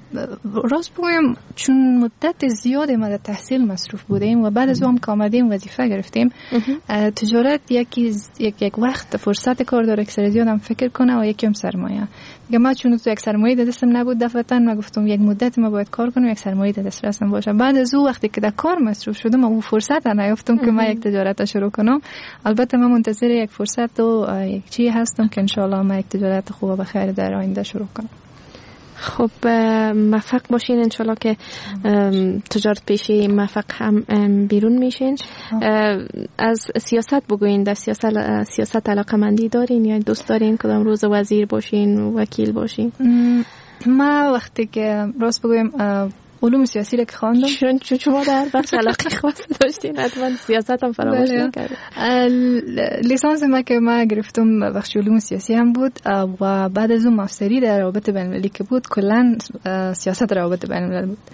D: راست بگم چون مدت زیادی ما در تحصیل مصروف بودیم و بعد از اون که آمدیم وظیفه گرفتیم، تجارت یکی یک یک وقت فرصت کار داره که زیادم فکر کنه و یکی هم سرمایه. دیگه ما چون تو یک سرمایه دستم نبود دفتن، ما گفتم یک مدت ما باید کار کنم، یک سرمایه دسترسم باشه. بعد از اون وقتی که در کار مصروف شدم اون فرصت نیافتم که ما یک تجارت شروع کنم. البته من منتظر یک فرصت و یک چیزی هستم که ان شاء الله ما یک تجارت خوب و بخیر در آینده شروع کنم.
C: خب موفق باشین انشالله که تجارت پیشی موفق هم بیرون میشین. از سیاست بگوین، در سیاست سیاست علاقه‌مندی دارین یا دوست دارین کدام روز وزیر باشین، وکیل باشین؟
D: ما وقتی که راست بگویم علوم سیاسی را که خواندم،
C: چون چون شما در بخش علاقه خاص داشتین حتما سیاست هم فراموش نکردین.
D: لیسانس ما که ما گرفتم بخش علوم سیاسی هم بود و بعد از اون ماستری در روابط بین‌المللی که بود کلا سیاست روابط بین‌المللی بود.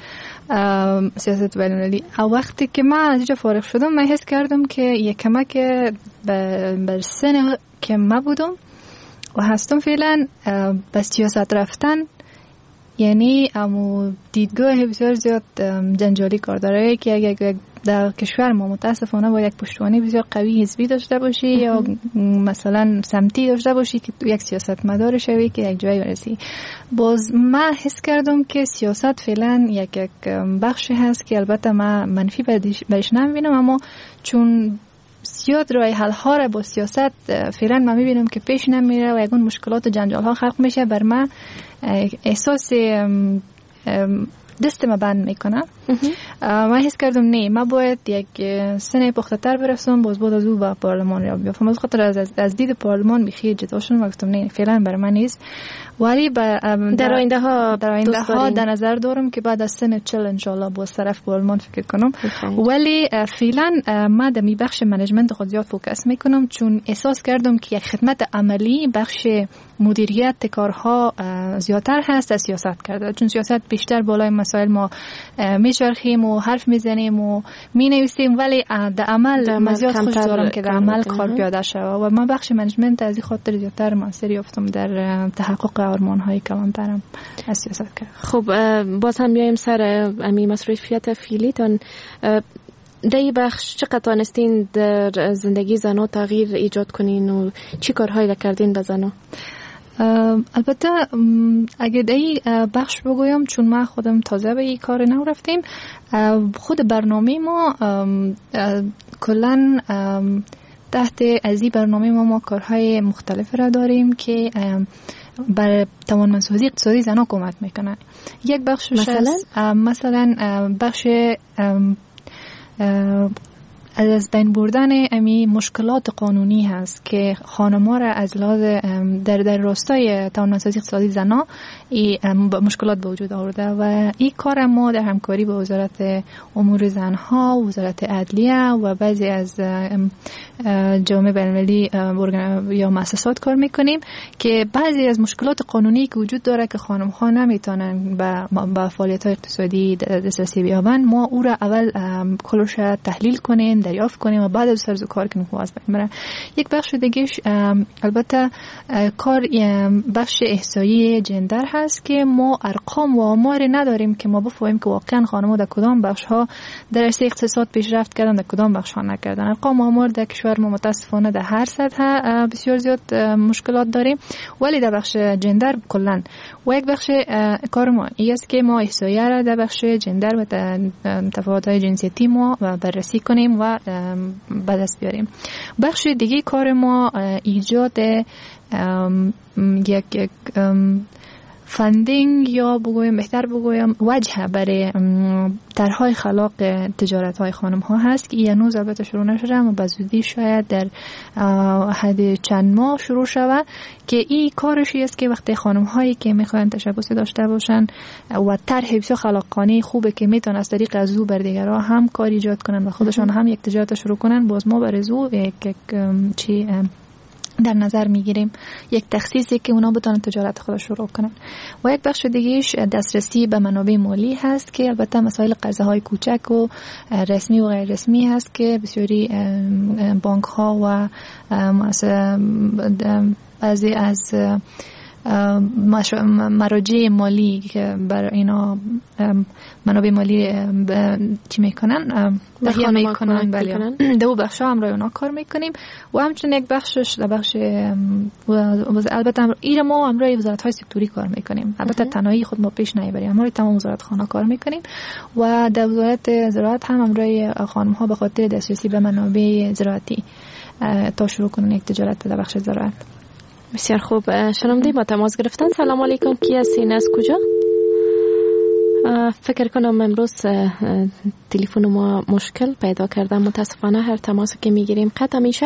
D: سیاست بین‌المللی. وقتی که من از اینجا فارغ شدم من حس کردم که یک کمک بر سن که ما بودم و هستم فعلا به سیاست رفتن، یعنی امو دیدگاه بسیار زیاد جنجالی کار داره که اگر در کشور ما متاسفانه با یک پشتوانه بسیار قوی حزبی داشته باشی یا مثلا سمتی داشته باشی که یک سیاست مدار شوی که یک جایی برسی. باز من حس کردم که سیاست فعلا یک یک بخشی هست که البته من منفی برش نمیبینم، اما چون زیاد راه حل ها را با سیاست فعلا من میبینم که پیش نمیره و یکون مشکلات و جنجال ها خلق میشه، بر من احساس دست ما بند میکنه. من حس کردم نه، من باید یک سن پخته تر برسم باز بود از او به پارلمان را بیافتم. از خاطر از از دید پارلمان میخواد جدا شدم و گفتم نه فعلا برای من نیست، ولی
C: در آینده ها
D: در آینده ها در نظر دارم که بعد از سن چهل ان شاء الله باز طرف پارلمان فکر کنم. ولی فعلا من در می بخش منیجمنت خود زیاد فوکس میکنم، چون احساس کردم که یک خدمت عملی بخش مدیریت کارها زیادتر هست از سیاست کرده، چون سیاست بیشتر بالای مسائل ما میچرخیم و حرف میزنیم و مینویسیم، ولی در عمل من زیاد خوش دارم که در عمل کار پیاده شود و من بخش منیجمنت از این خاطر زیادتر موثر یافتم در تحقق آرمان‌های کلانترم از سیاست کرد.
C: خب باز هم میایم سر امی مصروفیت فعلیتون. در این بخش چقدر توانستین در زندگی زنها تغییر ایجاد کنین و چی کارهایی کردین به زنها؟
D: البته اگه در این بخش بگویم، چون ما خودم تازه به این کار نو رفتیم، خود برنامه ما کلن تحت از این برنامه ما ما کارهای مختلف را داریم که بر توانمندسازی اقتصادی زنها کمک میکنن. یک بخش
C: مثلا
D: مثلا بخش از بین بردن امی مشکلات قانونی هست که خانم‌ها را از لحاظ در در راستای توانمندسازی اقتصادی زنها این مشکلات به وجود آورده و این کار ما در همکاری با وزارت امور زنها، وزارت عدلیه و بعضی از جامعه بین‌المللی یا مؤسسات کار میکنیم که بعضی از مشکلات قانونی که وجود داره که خانم‌ها نمیتونن به فعالیت‌های اقتصادی دسترسی بیابن، ما او را اول کلش تحلیل کنیم، دریافت کنیم و بعد از سرزو کار کنیم خواست بکنیم. یک بخش دیگهش البته کار بخش احصایی جندر هست که ما ارقام و آمار نداریم که ما بفهمیم که واقعا خانم‌ها در کدام بخش‌ها در عرصه اقتصاد پیشرفت کردن، در کدام بخش‌ها نکردن. ارقام و آمار در کشور ما متاسفانه در هر سطح بسیار زیاد مشکلات داریم، ولی در بخش جندر کلاً و یک بخش کار ما این است که ما احصایه را در بخش جندر و تفاوت‌های جنسیتی ما بررسی کنیم و به دست بیاریم. بخش دیگه کار ما ایجاد یک یک فندینگ یا بگویم بهتر بگویم وجه برای طرح‌های خلاق تجارت‌های خانم‌ها هست که هنوز البته شروع نشده اما به زودی شاید در حد چند ماه شروع شود که این کارشی است که وقتی خانم‌هایی که می‌خواهند تشبث داشته باشن و طرح بسیار خلاقانه خوبه که میتونن از طریق از او بر دیگرها هم کار ایجاد کنن و خودشان هم یک تجارت شروع کنن، باز ما برای او یک چی در نظر میگیریم یک تخصیصی که اونا بتونن تجارت خود شروع کنن. و یک بخش دیگهش دسترسی به منابع مالی هست که البته مسائل قرضه های کوچک و رسمی و غیر رسمی هست که بسیاری بانک ها و بعضی از مراجع مالی که برای اینا منابع مالی چی میکنن تهیه میکنن، بله دو بخش هم روی اونا کار میکنیم و همچنین یک بخشش در بخش البته این ما هم روی وزارت های سکتوری کار میکنیم. البته تنهایی خود ما پیش نمیبریم، ما روی تمام وزارت خانه کار میکنیم و در وزارت زراعت هم هم روی خانم ها به خاطر دسترسی به منابع زراعتی تا شروع کنن یک تجارت در بخش زراعت.
C: بسیار خوب. شنونده با تماس گرفتن. سلام علیکم، کی هستین، از کجا؟ فکر کنم امروز تلفن ما مشکل پیدا کرده، متاسفانه هر تماسی که میگیریم قطع میشه.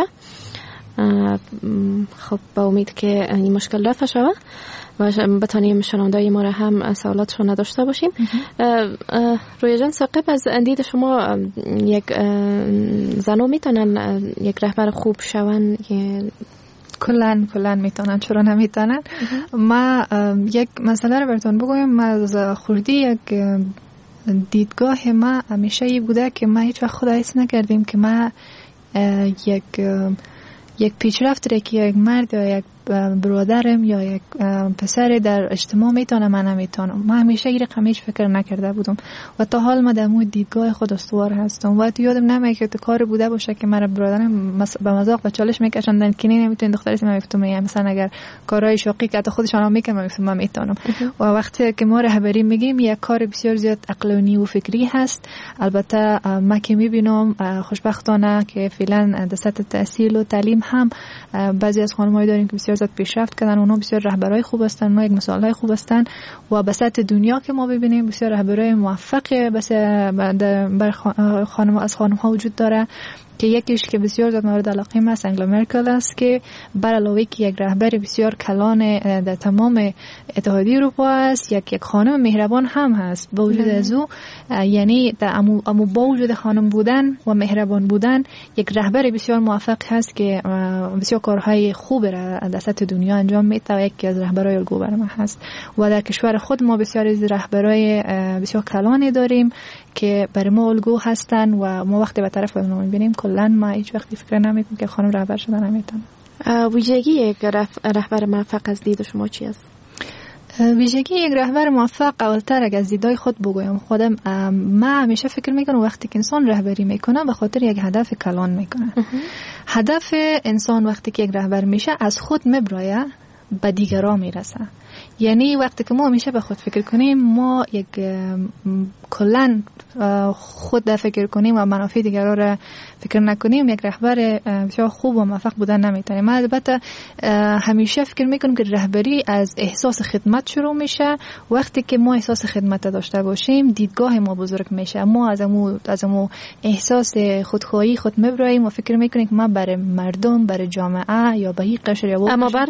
C: خب با امید که این مشکل رفع شود و بتانیم شنوندای ما را هم سوالاتشون نداشته باشیم. رویا جان، ثاقب از دید شما یک زنو میتونن یک رهبر خوب شون؟
D: کلن کلن میتونن، چرا نمیتونن؟ ما یک مسئله رو براتون بگویم. ما از خوردی یک دیدگاه ما همیشه ای بوده که ما هیچ وقت خود حس نکردیم که ما یک یک پیشرفت را که یک مرد یا یک برادرم یا یک پسر در اجتماع میتونه من نمیتونم. ما همیشه این رقم هیچ فکر نکرده بودم و تا حال ما در مورد دیدگاه خود استوار هستم و یادم نمیاد که کار بوده باشه که مرا برادرم به مذاق و چالش میکشوندن که نمیتونین دختری من میفتم، مثلا اگر کارهای شوقی که خودشون هم میکنن من میتونم. و وقتی که ما رهبری میگیم یک کار بسیار زیاد عقلانی و فکری هست. البته ما که میبینم خوشبختانه که فعلا در سطح تحصیل و تعلیم هم بعضی از خانم‌ها داریم که بسیار زیاد پیشرفت کردن. اونا بسیار رهبرای خوب هستن، اونا یک مثالای خوب هستن و به سطح دنیا که ما ببینیم بسیار رهبرای موفق بس بر خانم از خانم ها وجود داره که یکیش که بسیار زیاد مورد علاقه من است انگلا مرکل است که بر علاوه که یک رهبر بسیار کلان در تمام اتحادیه اروپا است، یک یک خانم مهربان هم هست. با وجود از او یعنی در امو, امو با وجود خانم بودن و مهربان بودن یک رهبر بسیار موفق هست که بسیار کارهای خوب را در سطح دنیا انجام میده و یکی از رهبرای الگو بر ما هست. و در کشور خود ما بسیار از رهبرای بسیار کلانی داریم که برای ما الگو هستن و ما وقتی به طرف اونها میبینیم کلا ما هیچ وقتی فکر نمیکنیم که خانم رهبر شدن نمیتونه.
C: ویژگی یک رهبر موفق از دید شما چی است؟
D: ویژگی یک رهبر موفق اولتر اگه از دیدای خود بگویم خودم من همیشه فکر میکنم وقتی که انسان رهبری میکنه به خاطر یک هدف کلان میکنه. هدف انسان وقتی که یک رهبر میشه از خود میبرایه به دیگران میرسه. یعنی وقتی که ما همیشه به خود فکر کنیم ما یک کلن خود فکر کنیم و منافع دیگران را فکر نکنیم یک رهبر بسیار خوب و موفق بودن نمیتونیم. من البته همیشه فکر میکنم که رهبری از احساس خدمت شروع میشه. وقتی که ما احساس خدمت داشته باشیم دیدگاه ما بزرگ میشه. ما از امو از امو احساس خودخواهی خود میبراییم و فکر میکنیم که ما برای مردم برای جامعه یا به یک قشر یا
C: اما بر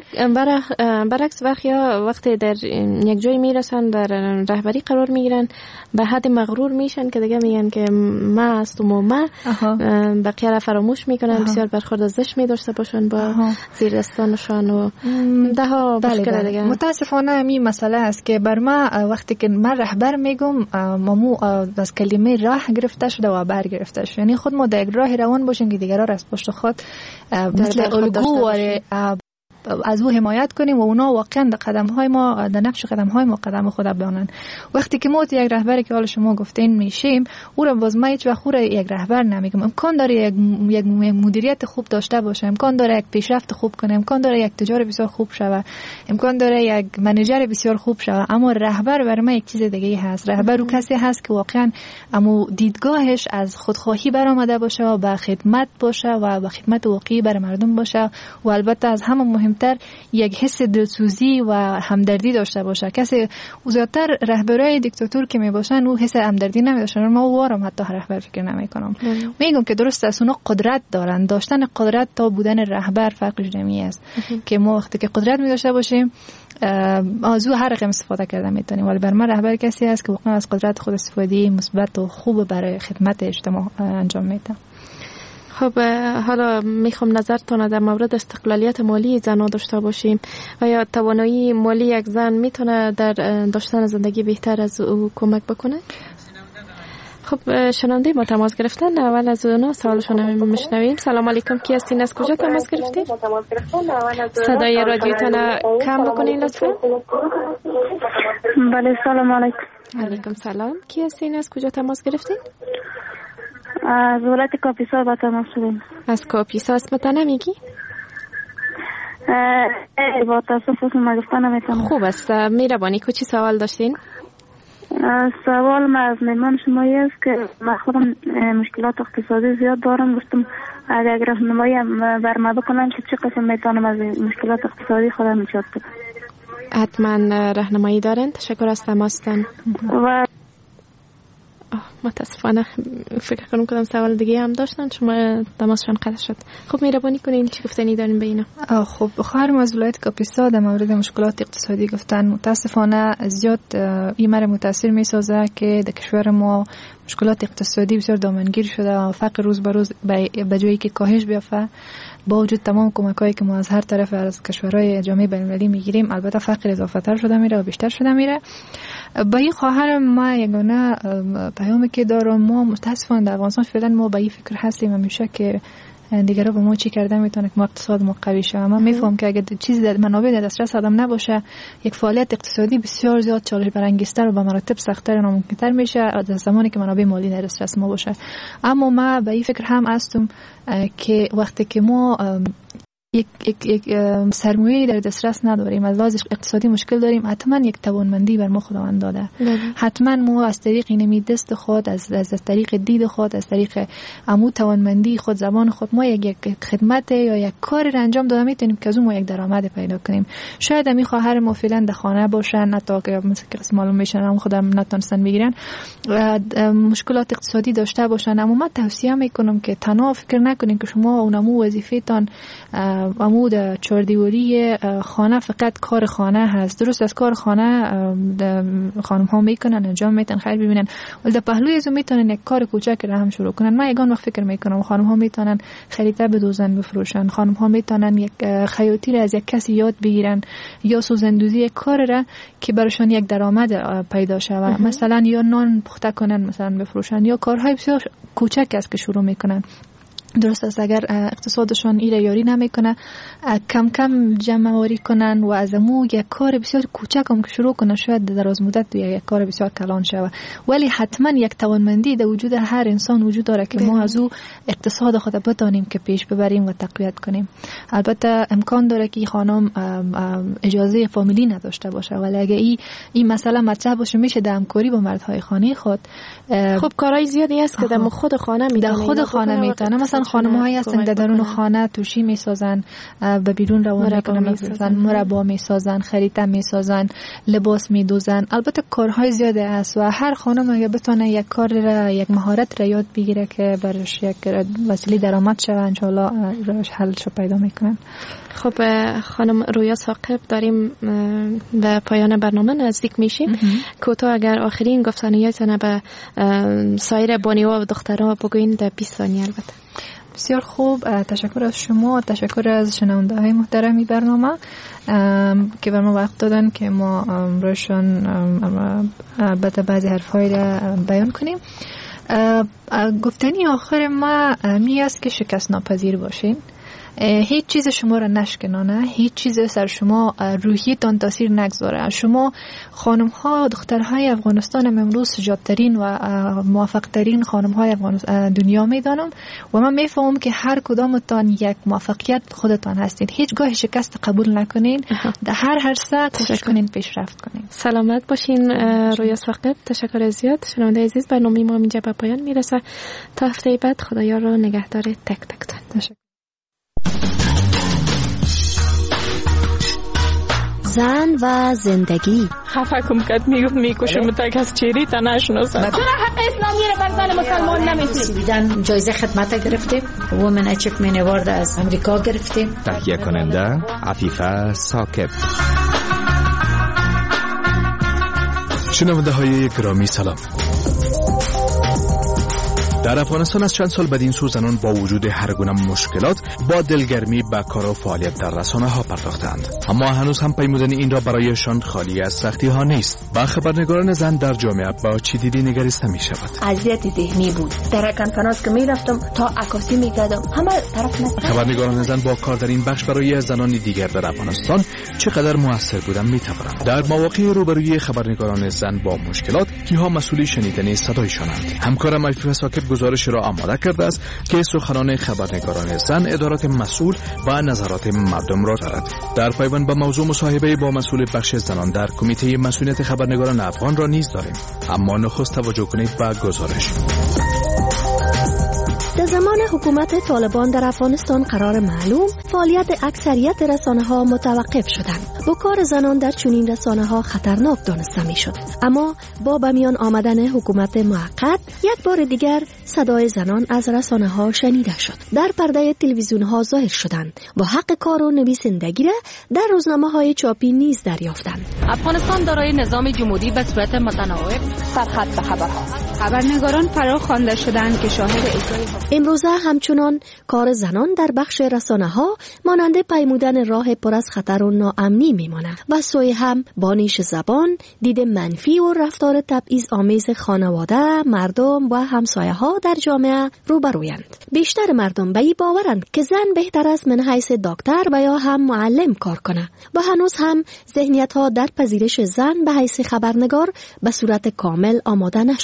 C: برعکس وقتی وقتی در یک جایی میرسن در رهبری قرار میگیرن به حد مغرور میشن که دیگه میگن که ما هستم و ما بقیه را فراموش میکنن. بسیار برخورد زشت داشته باشن با زیر دستانشان و ده ها مشکل دیگه.
D: متاسفانه همین مسئله است که بر ما وقتی که من رهبر میگم مامو از کلمه راه گرفته شده و بر گرفته شده. یعنی خود ما در یک راه روان باشیم که دیگران را از پشت خود مثل الگو از او حمایت کنیم و اونا واقعا در قدم های ما در نقش قدم های ما قدم خود بانن. وقتی که ما یک رهبری که حالا شما گفتین میشیم او را باز ما هیچ وقت او را یک رهبر نمیگم. امکان داره یک یک مدیریت خوب داشته باشه، امکان داره یک پیشرفت خوب کنه، امکان داره یک تجار بسیار خوب شوه، امکان داره یک منیجر بسیار خوب شوه، اما رهبر برای من یک چیز دیگه هست. رهبر او کسی هست که واقعا اما دیدگاهش از خودخواهی برآمده باشه و به خدمت باشه و به خدمت واقعی برای مردم باشه و البته از همه مهم تر یک حس دلسوزی و همدردی داشته باشه. کسی زیادتر رهبرای دیکتاتور که می باشن او حس همدردی نمی داشتن. ما وارم حتی رهبر فکر نمی کنم. میگم که درست است اونا قدرت دارن. داشتن قدرت تا بودن رهبر فرق جمعی است که ما وقتی که قدرت می داشته باشیم از او هر رقم استفاده کرده میتونیم. ولی بر من رهبر کسی است که واقعا از قدرت خود استفاده مثبت و خوب برای خدمت اجتماع انجام میده.
C: خب حالا میخوام نظرتون در مورد استقلالیت مالی زنان داشته باشیم. آیا توانایی مالی یک زن میتونه در داشتن زندگی بهتر از او کمک بکنه؟ خب شنونده ما تماس گرفتن. اول از اونا سوالشون میشنویم. سلام علیکم، کی هستین؟ از کجا تماس گرفتین؟ صدای رادیوتون کم بکنین لطفا.
G: بله سلام علیکم.
C: علیکم سلام. کی هستین؟ از کجا تماس گرفتین؟
G: از ولایت کاپیسا با تماس شدیم.
C: از کاپیسا اسمتان نمیگی؟
G: ای با تاسف اسم گفتن نمیتونم.
C: خوب است. میربانی که چی سوال داشتین؟
G: سوال ما از میمان شما است که من خودم مشکلات اقتصادی زیاد دارم. گفتم اگر راهنمایی بر ما بکنن که چه قسم میتونم از مشکلات اقتصادی خودم نجات بدم.
C: حتما راهنمایی دارین. تشکر از تماستان.
G: و
C: متاسفانه فکر کنم کدام سوال دیگه هم داشتن شما تماسشون قطع شد. خب مهربانی کنین چی گفتنی دارین به اینا؟
D: خب خواهرم از ولایت کاپیسا در مورد مشکلات اقتصادی گفتن. متاسفانه زیاد این مرا متاثر میسازه که در کشور ما مشکلات اقتصادی بسیار دامنگیر شده و فقر روز به روز به جایی که کاهش بیافته با وجود تمام کمکایی که ما از هر طرف از کشورهای جامعه بین‌المللی میگیریم البته فقر اضافه تر شده میره و بیشتر شده میره. با این خواهرم ما یگانه پیامی که دارم ما متاسفانه در افغانستان فعلا ما با این فکر هستیم همیشه که دیگه رو به ما چی کرده میتونه که ما اقتصاد ما قوی شه. من میفهم که اگه چیزی در منابع در دسترس آدم نباشه یک فعالیت اقتصادی بسیار زیاد چالش برانگیزتر و به مراتب سخت‌تر و ناممکن‌تر میشه از زمانی که منابع مالی در دسترس ما باشه. اما ما به این فکر هم هستم که وقتی که ما یک یک, یک سرمایه در دسترس نداریم، از لحاظ اقتصادی مشکل داریم، حتما یک توانمندی بر ما خداوند داده. حتما ما از طریق اینمی دست خود، از از طریق دید خود، از طریق عمو توانمندی خود، زبان خود، ما یک یک خدمت یا یک کار را انجام داده میتونیم که از اون ما یک درآمد پیدا کنیم. شاید می خواهر ما فعلا در خانه باشن، حتی که مثل که معلوم میشن هم خودم نتونستن بگیرن، مشکلات اقتصادی داشته باشن، اما من توصیه میکنم که تنها فکر نکنین که شما اونمو وظیفه‌تان عمود چهاردیواری خانه فقط کار خانه هست. درست از کار خانه خانم ها میکنن، انجام میتن، خیر ببینن، ولی در پهلوی از میتونن یک کار کوچک را هم شروع کنن. من یگان وقت فکر میکنم خانم ها میتونن خریده بدوزن بفروشن، خانم ها میتونن یک خیاطی را از یک کسی یاد بگیرن، یا سوزندوزی یک کار را که براشون یک درآمد پیدا شود، مثلا یا نان پخته کنن مثلا بفروشن، یا کارهای بسیار کوچک است که شروع میکنن. درست است اگر اقتصادشون ایره یاری نمیکنه، کم کم جمع آوری کنن و از امو یک کار بسیار کوچک هم که شروع کنن، شاید در دراز مدت یک کار بسیار کلان شود. ولی حتما یک توانمندی در وجود هر انسان وجود داره که ما از او اقتصاد خود بتانیم که پیش ببریم و تقویت کنیم. البته امکان داره که خانم اجازه فامیلی نداشته باشه، ولی اگه این این مسئله مطرح باشه میشه در همکاری با مردهای خانه خود.
C: خب کارهای زیادی است که در خود خانه میتونه،
D: در خود خانه میتونه. مثلا خانم‌هایی هستن در درون خانه توشی میسازن، به بیرون روان میکنن، مثلا مربا میسازن، خریطه میسازن، لباس میدوزن. البته کارهای زیاده است و هر خانم اگه بتونه یک کار را، یک مهارت را یاد بگیره که برش یک وسیله درآمد شه، ان شاء الله راهش حل شو پیدا میکنن.
C: خب خانم رویا ثاقب، داریم به پایان برنامه نزدیک میشیم. کوتاه اگر آخرین گفتنیاتتون به سایر بانی‌ها و دخترها بگوین در بیست ثانیه. البته
D: بسیار خوب، تشکر از شما، تشکر از شنونده های محترمی برنامه که بر ما وقت دادن که ما روشان البته بعضی حرف‌های را بیان کنیم. گفتنی آخر ما می است که شکست ناپذیر باشین. هیچ چیز شما را نشکنانه، هیچ چیز سر شما روحیتان تاثیر نگذاره. شما خانم ها و دخترهای افغانستان امروز شجاعترین و موفق ترین خانم های دنیا میدانم و من میفهمم که هر کدامتان یک موفقیت خودتان هستید. هیچگاه شکست قبول نکنین، در هر هر سه کوشش کنین پیشرفت کنین.
C: سلامت باشین. رویا ثاقب، تشکر زیاد. شنونده عزیز، برنامه ما اینجا به پایان میرسه. تا هفته بعد خدایا رو نگهدار تک تک تان.
D: تشکر.
H: زن و زندگی.
I: خفه کم کت میگفت میکشم تک از چیری تا نشناسم.
J: چرا حق اسلامی رو بر زن مسلمان نمیدید؟
H: بیدن جایزه خدمت گرفتیم، وومن اچیومنت اوارد از امریکا گرفتیم.
B: تهیه کننده عفیفه ثاقب.
K: شنونده های گرامی سلام. در افغانستان از چند سال بدین سو زنان با وجود هر گونه مشکلات با دلگرمی به کار و فعالیت در رسانه ها پرداختند، اما هنوز هم پیمودن این را برایشان خالی از سختی ها نیست. با خبرنگاران زن در جامعه با چه دیدی نگریسته می شود؟
J: اذیت ذهنی بود. در کنفرانس که می رفتم تا عکاسی می کردم، همه طرف نه.
K: خبرنگاران زن با کار در این بخش برای زنان دیگر در افغانستان چقدر موثر بودن می توانند. در مواقع روبروی خبرنگاران زن با مشکلات کیها مسئول شنیدن صدایشانند؟ همکارم عفیفه ثاقب گزارش را آماده کرده است که سخنان خبرنگاران زن ادارات مسئول و نظرات مردم را دارد. در پیوند با موضوع مصاحبه با مسئول بخش زنان در کمیته مسئولیت خبرنگاران افغان را نیز داریم، اما نخست توجه کنید به گزارش.
H: در زمان حکومت طالبان در افغانستان قرار معلوم فعالیت اکثریت رسانه ها متوقف شدند. با کار زنان در چنین رسانه ها خطرناک دانسته می شد. اما با به میان آمدن حکومت موقت یک بار دیگر صدای زنان از رسانه ها شنیده شد. در پرده تلویزیون ها ظاهر شدند. با حق کار و نویسندگی را در روزنامه های چاپی نیز دریافتند.
J: افغانستان دارای نظام جمهوری به صورت متناوب سرخط به خبرها. خبرنگاران فرا خوانده شدند که شاهد اجرای
H: امروزه همچنان کار زنان در بخش رسانه ها مانند پیمودن راه پر از خطر و ناامنی میماند و سوی هم با نیش زبان، دید منفی و رفتار تبعیض آمیز خانواده، مردم و همسایه ها در جامعه روبرویند. بیشتر مردم به این باورند که زن بهتر است من حیث دکتر و یا هم معلم کار کنه و هنوز هم ذهنیت ها در پذیرش زن به حیث خبرنگار به صورت کامل آماده نشده.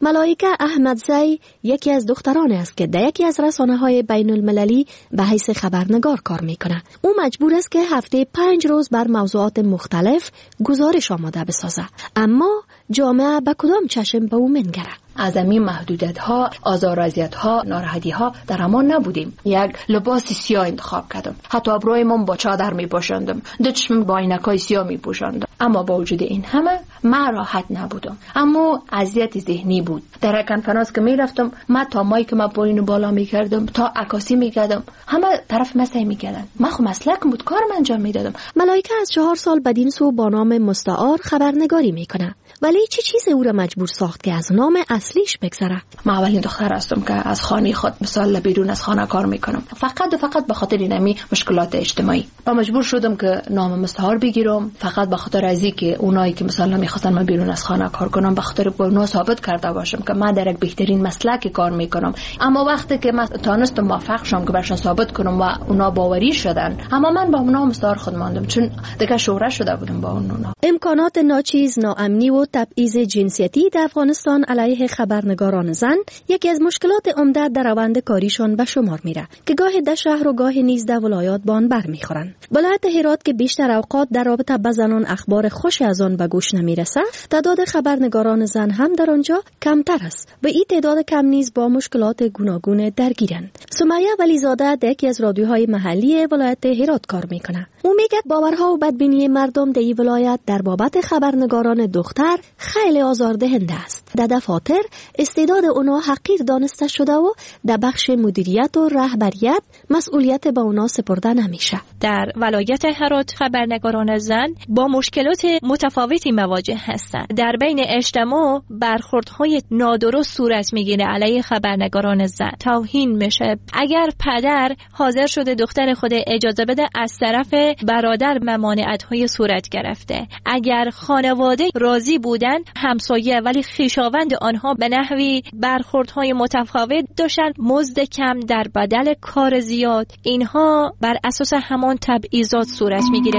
H: ملائکه احمدزی یکی از دختران است که در یکی از رسانه‌های بین المللی به حیث خبرنگار کار میکنه. او مجبور است که هفته پنج روز بر موضوعات مختلف گزارش آماده بسازه، اما جامعه به کدام چشم به او منگره؟
L: از این محدودیت ها، آزار و اذیت ها، ناراحتی ها در امان نبودیم. یک لباس سیاه انتخاب کردم، حتی ابرویم با چادر می پوشاندم، دو چشم با عینکای سیاه می پوشاندم، اما با وجود این همه من راحت نبودم. اما اذیت ذهنی بود. در کنفرانس که می رفتم، من تا مایک ما پایین بالا می کردم، تا عکاسی می کردم، همه طرف مسئله می کردن. من خو مسلکم بود، کارم انجام می دادم.
H: ملائکه از چهار سال بدین سو با نام مستعار خبرنگاری می کنه. ولی چه چی چیزی او را مجبور ساخت که از نام اصلیش بگذره؟
L: من اولین دختر هستم که از خانه خود مثلا بیرون از خانه کار میکنم، فقط و فقط به خاطر اینمی مشکلات اجتماعی. و مجبور شدم که نام مستعار بگیرم، فقط به خاطر از اینکه اونایی که مثلا میخواستن من بیرون از خانه کار کنم، به خاطر به اونا ثابت کرده باشم که من در یک بهترین مسلک کار میکنم. اما وقتی که من تونستم موفق شدم که برشون ثابت کنم و اونا باوری شدن، اما من با اونا مستعار خود ماندم، چون دیگه شهره شده بودم با اونا.
H: امکانات ناچیز، ناامنی و تبعیض جنسیتی در افغانستان علیه خبرنگاران زن یکی از مشکلات عمده در روند کاریشان به شمار میره که گاهی در شهر و گاهی نیز در ولایات بان برمیخورن. ولایت هرات که بیشتر اوقات در رابطه با زنان اخبار خوش از آن به گوش نمیرسه، تعداد خبرنگاران زن هم در آنجا کمتر است. به این تعداد کم نیز با مشکلات گوناگون درگیرند. سمیه ولیزاده در یکی از رادیوهای محلی ولایت هرات کار میکنه. او میگه باورها و بدبینی مردم در این ولایت در بابت خبرنگاران دختر خیلی آزاردهنده است. در دفاتر استعداد اونا حقیر دانسته شده و در بخش مدیریت و رهبریت مسئولیت به اونا سپرده نمیشه.
M: در ولایت هرات خبرنگاران زن با مشکلات متفاوتی مواجه هستند. در بین اجتماع برخوردهای نادرست صورت میگیره علیه خبرنگاران زن. توهین میشه. اگر پدر حاضر شده دختر خود اجازه بده، از طرف برادر ممانعت‌های صورت گرفته. اگر خانواده راضی بودن، همسایه ولی خویشاوند آنها به نحوی برخوردهای متفاوت داشتن، مزد کم در بدل کار زیاد، اینها بر اساس همان تبعیضات صورت میگیره.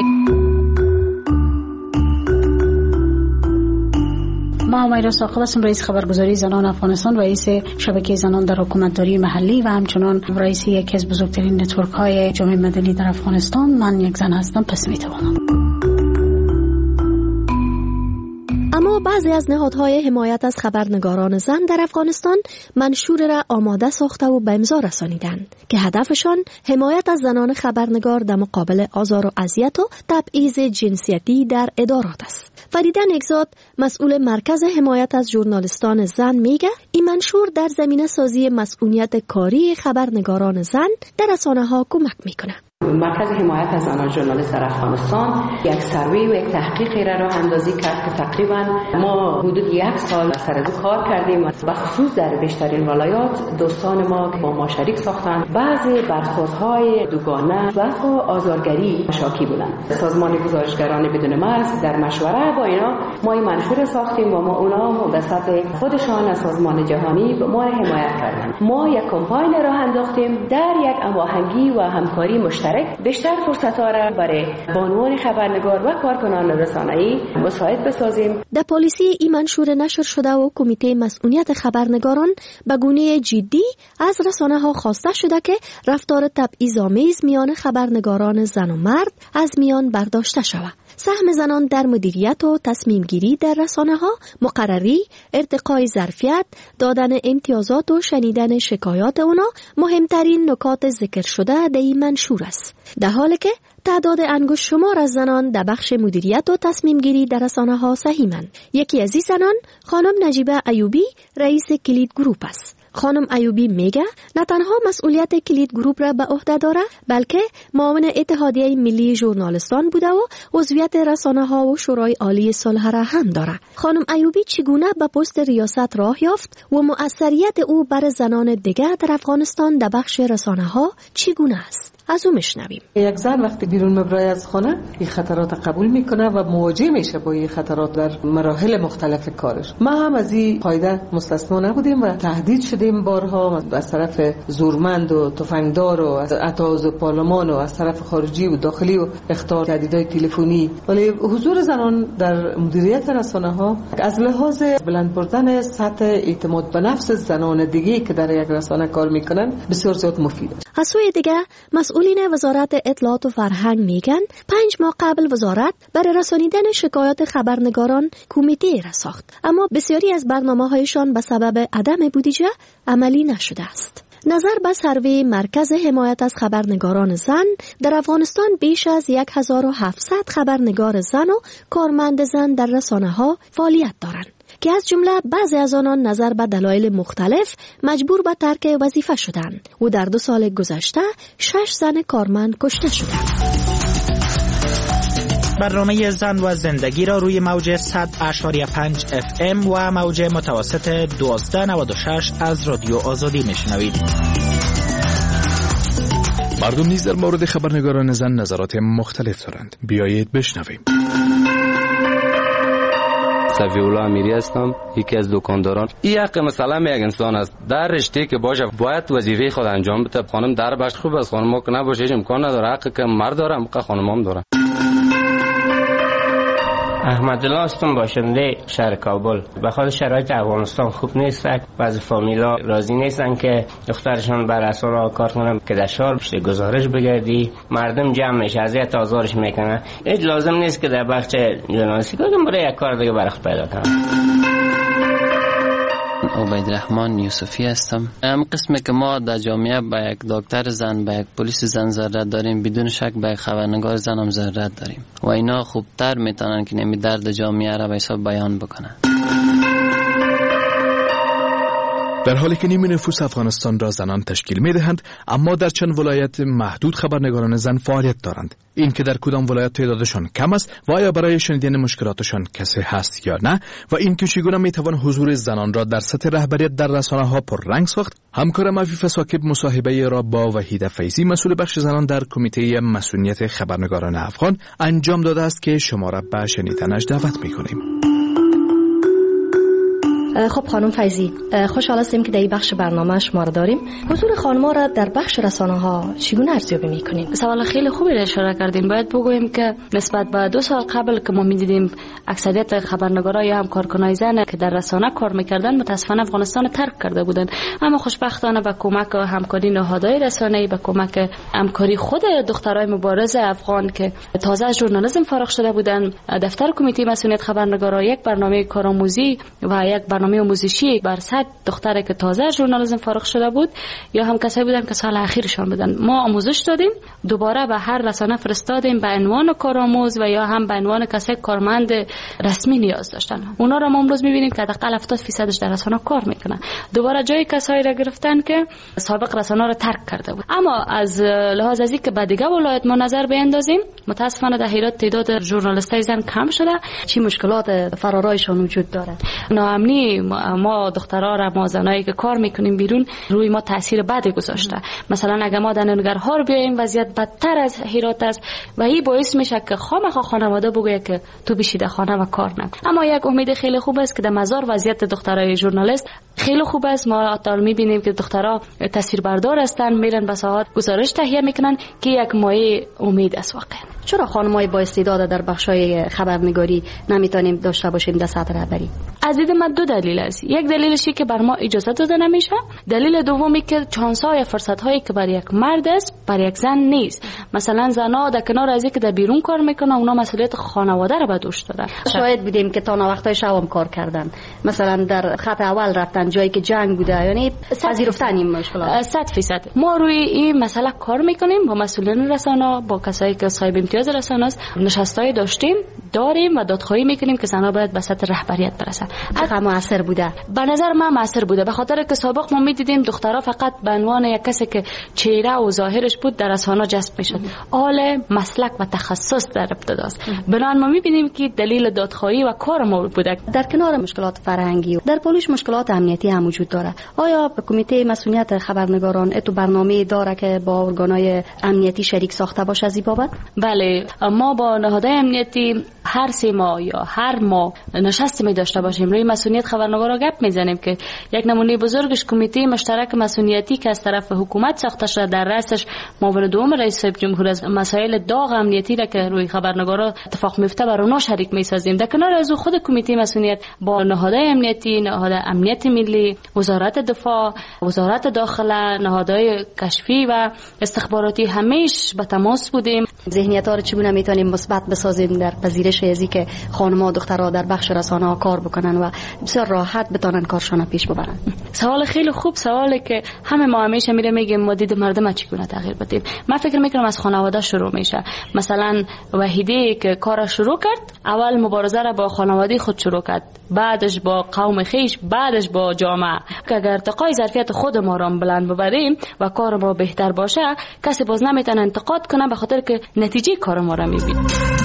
N: ما امیرا ساقب هستم، رئیس خبرگزاری زنان افغانستان، رئیس شبکه زنان در حکومتداری محلی و همچنان رئیس یکی از بزرگترین نتورک های جامعه مدنی در افغانستان. من یک زن هستم، پس میتوانم.
H: اما بعضی از نهادهای حمایت از خبرنگاران زن در افغانستان منشور را آماده ساخته و به امضا رسانیدند که هدفشان حمایت از زنان خبرنگار در مقابل آزار و اذیت و تبعیض جنسیتی در ادارات است. فریده نگزاد، مسئول مرکز حمایت از ژورنالیستان زن، میگه این منشور در زمینه سازی مسئولیت کاری خبرنگاران زن در رسانه‌ها کمک میکنه.
O: مرکز حمایت از زنان ژورنالیست در افغانستان یک سروی و یک تحقیقی را راه اندازی کرد که تقریبا ما حدود یک سال سر از کار کردیم و خصوص در بیشترین ولایات دوستان ما که با ما شریک ساختند بعضی برخوردهای دوگانه و آزارگری شاکی بودند. سازمان گزارشگران بدون مرز در مشوره با اینا ما این منشور ساختیم و ما اونا به سطح خودشان از سازمان جهانی به ما حمایت کردند. ما یک کمپاین راه انداختیم در یک هماهنگی و همکاری مشترک بیشتر فرصت‌ها را برای بانوان خبرنگار و کارکنان رسانه‌ای مساعد بسازیم.
H: در پالیسی این منشور نشر شده و کمیته مسئولیت خبرنگاران به گونه جدی از رسانه‌ها خواسته شده که رفتار تبعیض‌آمیز میان خبرنگاران زن و مرد از میان برداشته شود. سهم زنان در مدیریت و تصمیم گیری در رسانه‌ها، مقرری، ارتقای ظرفیت، دادن امتیازات و شنیدن شکایات اونا مهمترین نکات ذکر شده در این منشور است. در حالی که تعداد انگشت شمار از زنان در بخش مدیریت و تصمیم گیری در رسانه‌ها سهیمند. یکی از این زنان خانم نجیبه ایوبی، رئیس کلید گروپ است. خانم ایوبی میگه نه تنها مسئولیت کلید گروپ را به عهده داره، بلکه معاون اتحادیه ملی ژورنالیستان بوده و عضویت رسانه‌ها و شورای عالی صلح را هم داره. خانم ایوبی چگونه به پست ریاست راه یافت و مؤثریت او بر زنان دیگر در افغانستان در بخش رسانه‌ها چگونه است؟ از او میشنویم.
P: یک زن وقتی بیرون مبرای از خانه این خطرات قبول میکنه و مواجه میشه با این خطرات در مراحل مختلف کارش. ما هم از این قاعده مستثنا نبودیم و تهدید شدیم بارها از طرف زورمند و تفنگدار و از اتاز و پارلمان و از طرف خارجی و داخلی و اخطار تهدیدهای تلفنی. ولی حضور زنان در مدیریت رسانه ها از لحاظ بلند بردن سطح اعتماد به نفس زنان دیگه که در یک رسانه کار میکنن بسیار زیاد مفیده.
H: از سوی دیگه مسئولین وزارت اطلاعات و فرهنگ میگن پنج ماه قبل وزارت برای رسانیدن شکایات خبرنگاران کمیته را ساخت، اما بسیاری از برنامه‌هایشان به سبب عدم بودجه عملی نشده است. نظر به سروی مرکز حمایت از خبرنگاران زن، در افغانستان بیش از هزار و هفتصد خبرنگار زن و کارمند زن در رسانه‌ها فعالیت دارند که از جمله بعضی از آنان نظر به دلایل مختلف مجبور به ترک وظیفه شدند و در دو سال گذشته شش زن کارمند کشته شدند.
Q: برنامه زن و زندگی را روی موج صد و پنج اف ام و موج متوسط دوازده نود و شش از رادیو آزادی میشنوید.
K: مردم نیز در مورد خبرنگاران زن نظرات مختلف دارند. بیایید بشنویم.
R: صفی‌الله امیری هستم، یکی از دکانداران. این حق مثلا یک انسان است در رشته که باشه باید وظیفه خود انجام بده. خانم در باشد خوب است، خانم که نباشه هیچ امکان نداره. حقی که مرد داره هم خانم هم داره.
S: احمدالله هستم، باشنده شهر کابل. به خاطر شرایط افغانستان خوب نیست، بعضی فامیلا راضی نیستن که دخترشان بر اساس کار کنن که در شهر پشت گزارش بگردی. مردم جمع میشه، اذیت آزارش میکنن. هیچ لازم نیست که در بخش ژورنالیستیک کنم، برای یک کار دیگه برخ پیدا کنم.
T: عبیدالرحمن یوسفی هستم. هم قسمی که ما در جامعه با یک دکتر زن، با یک پلیس زن ضرورت داریم، بدون شک با یک خبرنگار زن هم ضرورت داریم و اینا خوبتر میتونن که نمی درد جامعه را به حساب بیان بکنن.
K: در حالی که نیمه نفوس افغانستان را زنان تشکیل می دهند، اما در چند ولایت محدود خبرنگاران زن فعالیت دارند. این که در کدام ولایت تعدادشان کم است و آیا برای شنیدن مشکلاتشان کسی هست یا نه و این که چگونه می توان حضور زنان را در سطح رهبریت در رسانه ها پر رنگ ساخت، همکارم عفیفه ثاقب مصاحبه را با وحیده فیضی مسئول بخش زنان در کمیته مسئولیت خبرنگاران افغان انجام داده است که شما را به شنیدنش دعوت می کنیم.
H: خب خانم فیضی، خوشحال هستیم که در این بخش برنامه شما را داریم. حضور خانم‌ها را در بخش رسانه ها چگونه ارزیابی می‌کنید؟
U: سوال خیلی خوبی را اشاره کردیم. باید بگوییم که نسبت به دو سال قبل که ما می‌دیدیم اکثریت خبرنگارا یا هم کارکنای زن که در رسانه کار می‌کردن متأسفانه افغانستان ترک کرده بودند، اما خوشبختانه با کمک و همکاری نهادهای رسانه‌ای، با کمک همکاری خود دخترای مبارز افغان که تازه از ژورنالیسم فارغ شده بودند، دفتر کمیته مسئولیت خبرنگارا یک برنامه کارآموزی و یک برنامه آموزشی بر صد دختری که تازه ژورنالیسم فارغ شده بود یا هم کسایی بودن که سال اخیرشان بودن، ما آموزش دادیم، دوباره به هر رسانه فرستادیم به عنوان کارآموز و یا هم به عنوان کسی کارمند رسمی نیاز داشتن. اونا را ما امروز می‌بینیم که حداقل هفتاد درصدش در رسانه کار میکنن. دوباره جای کسایی را گرفتن که سابق رسانه را ترک کرده بود. اما از لحاظ از اینکه به دیگه ولایت ما نظر بیندازیم، متاسفانه در هرات تعداد ژورنالیستای زن کم شده. چی مشکلات فرارایشان وجود داره؟ ناامنی ما دخترها را، ما زنایی که کار میکنیم بیرون، روی ما تاثیر بدی گذاشته. مثلا اگه ما در ننگرهار بیایم وضعیت بدتر از هرات است و این باعث میشه که خامخا خانواده بگه که تو بشی در خانه و کار نکن. اما یک امید خیلی خوب است که در مزار وضعیت دخترای ژورنالیست خیلی خوب است. ما تا میبینیم که دخترها تاثیربردار هستند، میرن به ساعات گزارش تهیه میکنن که یک مایه امید است واقعا.
H: چرا خانم‌های با استعداد در بخشای خبرنگاری نمیتونیم داشته باشیم در سطح رهبری؟
U: از دید من دو دلیل است. یک دلیلشی که بر ما اجازه داده نمیشه، دلیل دومی که چانس‌ها یا فرصت‌هایی که بر یک مرد است بر یک زن نیست. مثلا زن‌ها در کنار از اینکه در بیرون کار میکنن، اونا مسئولیت خانواده را به دوش دارن.
H: شاید بودیم که تا وقتای شب کار کردن، مثلا در خط اول رفتن جایی که جنگ بوده، یعنی پذیرفتن این مشکلات.
U: صد درصد ما روی این مسئله کار میکنیم، با مسئولین رسانه، با کسایی که صاحب امتیاز رسانه است، نشستای داشتیم داریم و دادخواهی میکنیم که زنها باید به سطح رهبریت برسن.
H: چقدر موثر بوده؟
U: به نظر من موثر بوده، به خاطر که سابق ما میدیدیم دخترها فقط به عنوان یک کسی که چهره و ظاهرش بود در رسانه جذب میشد. آل مسلک و تخصص در ابتداست. بنابراین ما میبینیم که دلیل دادخواهی و کار ما بوده.
H: در کنار مشکلات فرهنگی در پولیس مشکلات امنیتی
U: امنیتی هم وجود داره. آیا کمیته مسئولیت خبرنگاران اتو برنامه داره که با ارگانهای امنیتی شریک ساخته باشه از این بابت؟ بله، ما با نهادهای امنیتی هر سه ماه یا هر ماه نشست می داشته باشیم روی مسئولیت خبرنگارا گپ میزنیم که یک نمونه بزرگش کمیته مشترک مسئولیتی که از طرف حکومت ساخته شده، در رأسش معاون دوم رئیس صاحب جمهور از مسائل داغ امنیتی را که روی خبرنگارا اتفاق میفته برای اونا شریک میسازیم. در کنار از خود کمیته مسئولیت با نهادهای امنیتی، نهاد امنیت ملی، وزارت دفاع، وزارت داخله، نهادهای کشفی و استخباراتی همیش به تماس بودیم. ذهنیت‌ها رو چگونه میتونیم مثبت بسازیم در پذیرش ازی که خانم‌ها و دخترها در بخش رسانه‌ها کار بکنن و بسیار راحت بتونن کارشون پیش ببرن. سوال خیلی خوب، سوالی که همه ما همیشه میره میگیم ما دید مردم چگونه تغییر بدیم. من فکر میکنم از خانواده شروع میشه. مثلا وحیده که کار شروع کرد، اول مبارزه را با خانواده خود شروع کرد، بعدش با قوم خیش، بعدش با جامعه. که اگر ارتقای ظرفیت خود ما را بلند ببریم و کار ما بهتر باشه، کسی باز نمیتونه انتقاد کنه به خاطر که نتیجه کار ما را میبینه.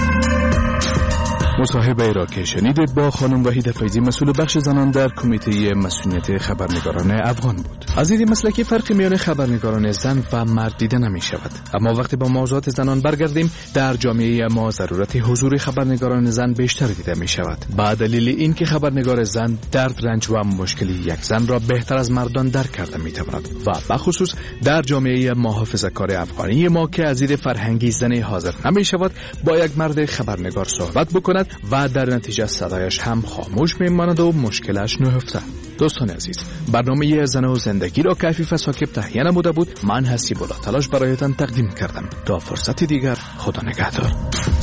K: مصاحبه را که شنیدید با خانم وحیده فیضی، مسئول بخش زنان در کمیته مسئولیت خبرنگاران افغان بود. از دید مسلکی فرقی میان خبرنگاران زن و مرد دیده نمی شود، اما وقتی با موضوعات زنان برگردیم در جامعه ما ضرورت حضور خبرنگاران زن بیشتر دیده می شود. با دلیل این که خبرنگار زن درد، رنج و مشکلی یک زن را بهتر از مردان درک کرده می تواند و بخصوص در جامعه محافظه‌کار افغانی ما که از دید فرهنگی زنی حاضر نمی شود با یک مرد خبرنگار صحبت بکند و در نتیجه صدایش هم خاموش میماند و مشکلش نهفته. دوستان عزیز، برنامه زن و زندگی را که عفیف ساکب تهیه نموده بود، من حسیب الله تلاش برایتان تقدیم کردم. تا فرصت دیگر، خدا نگهدار.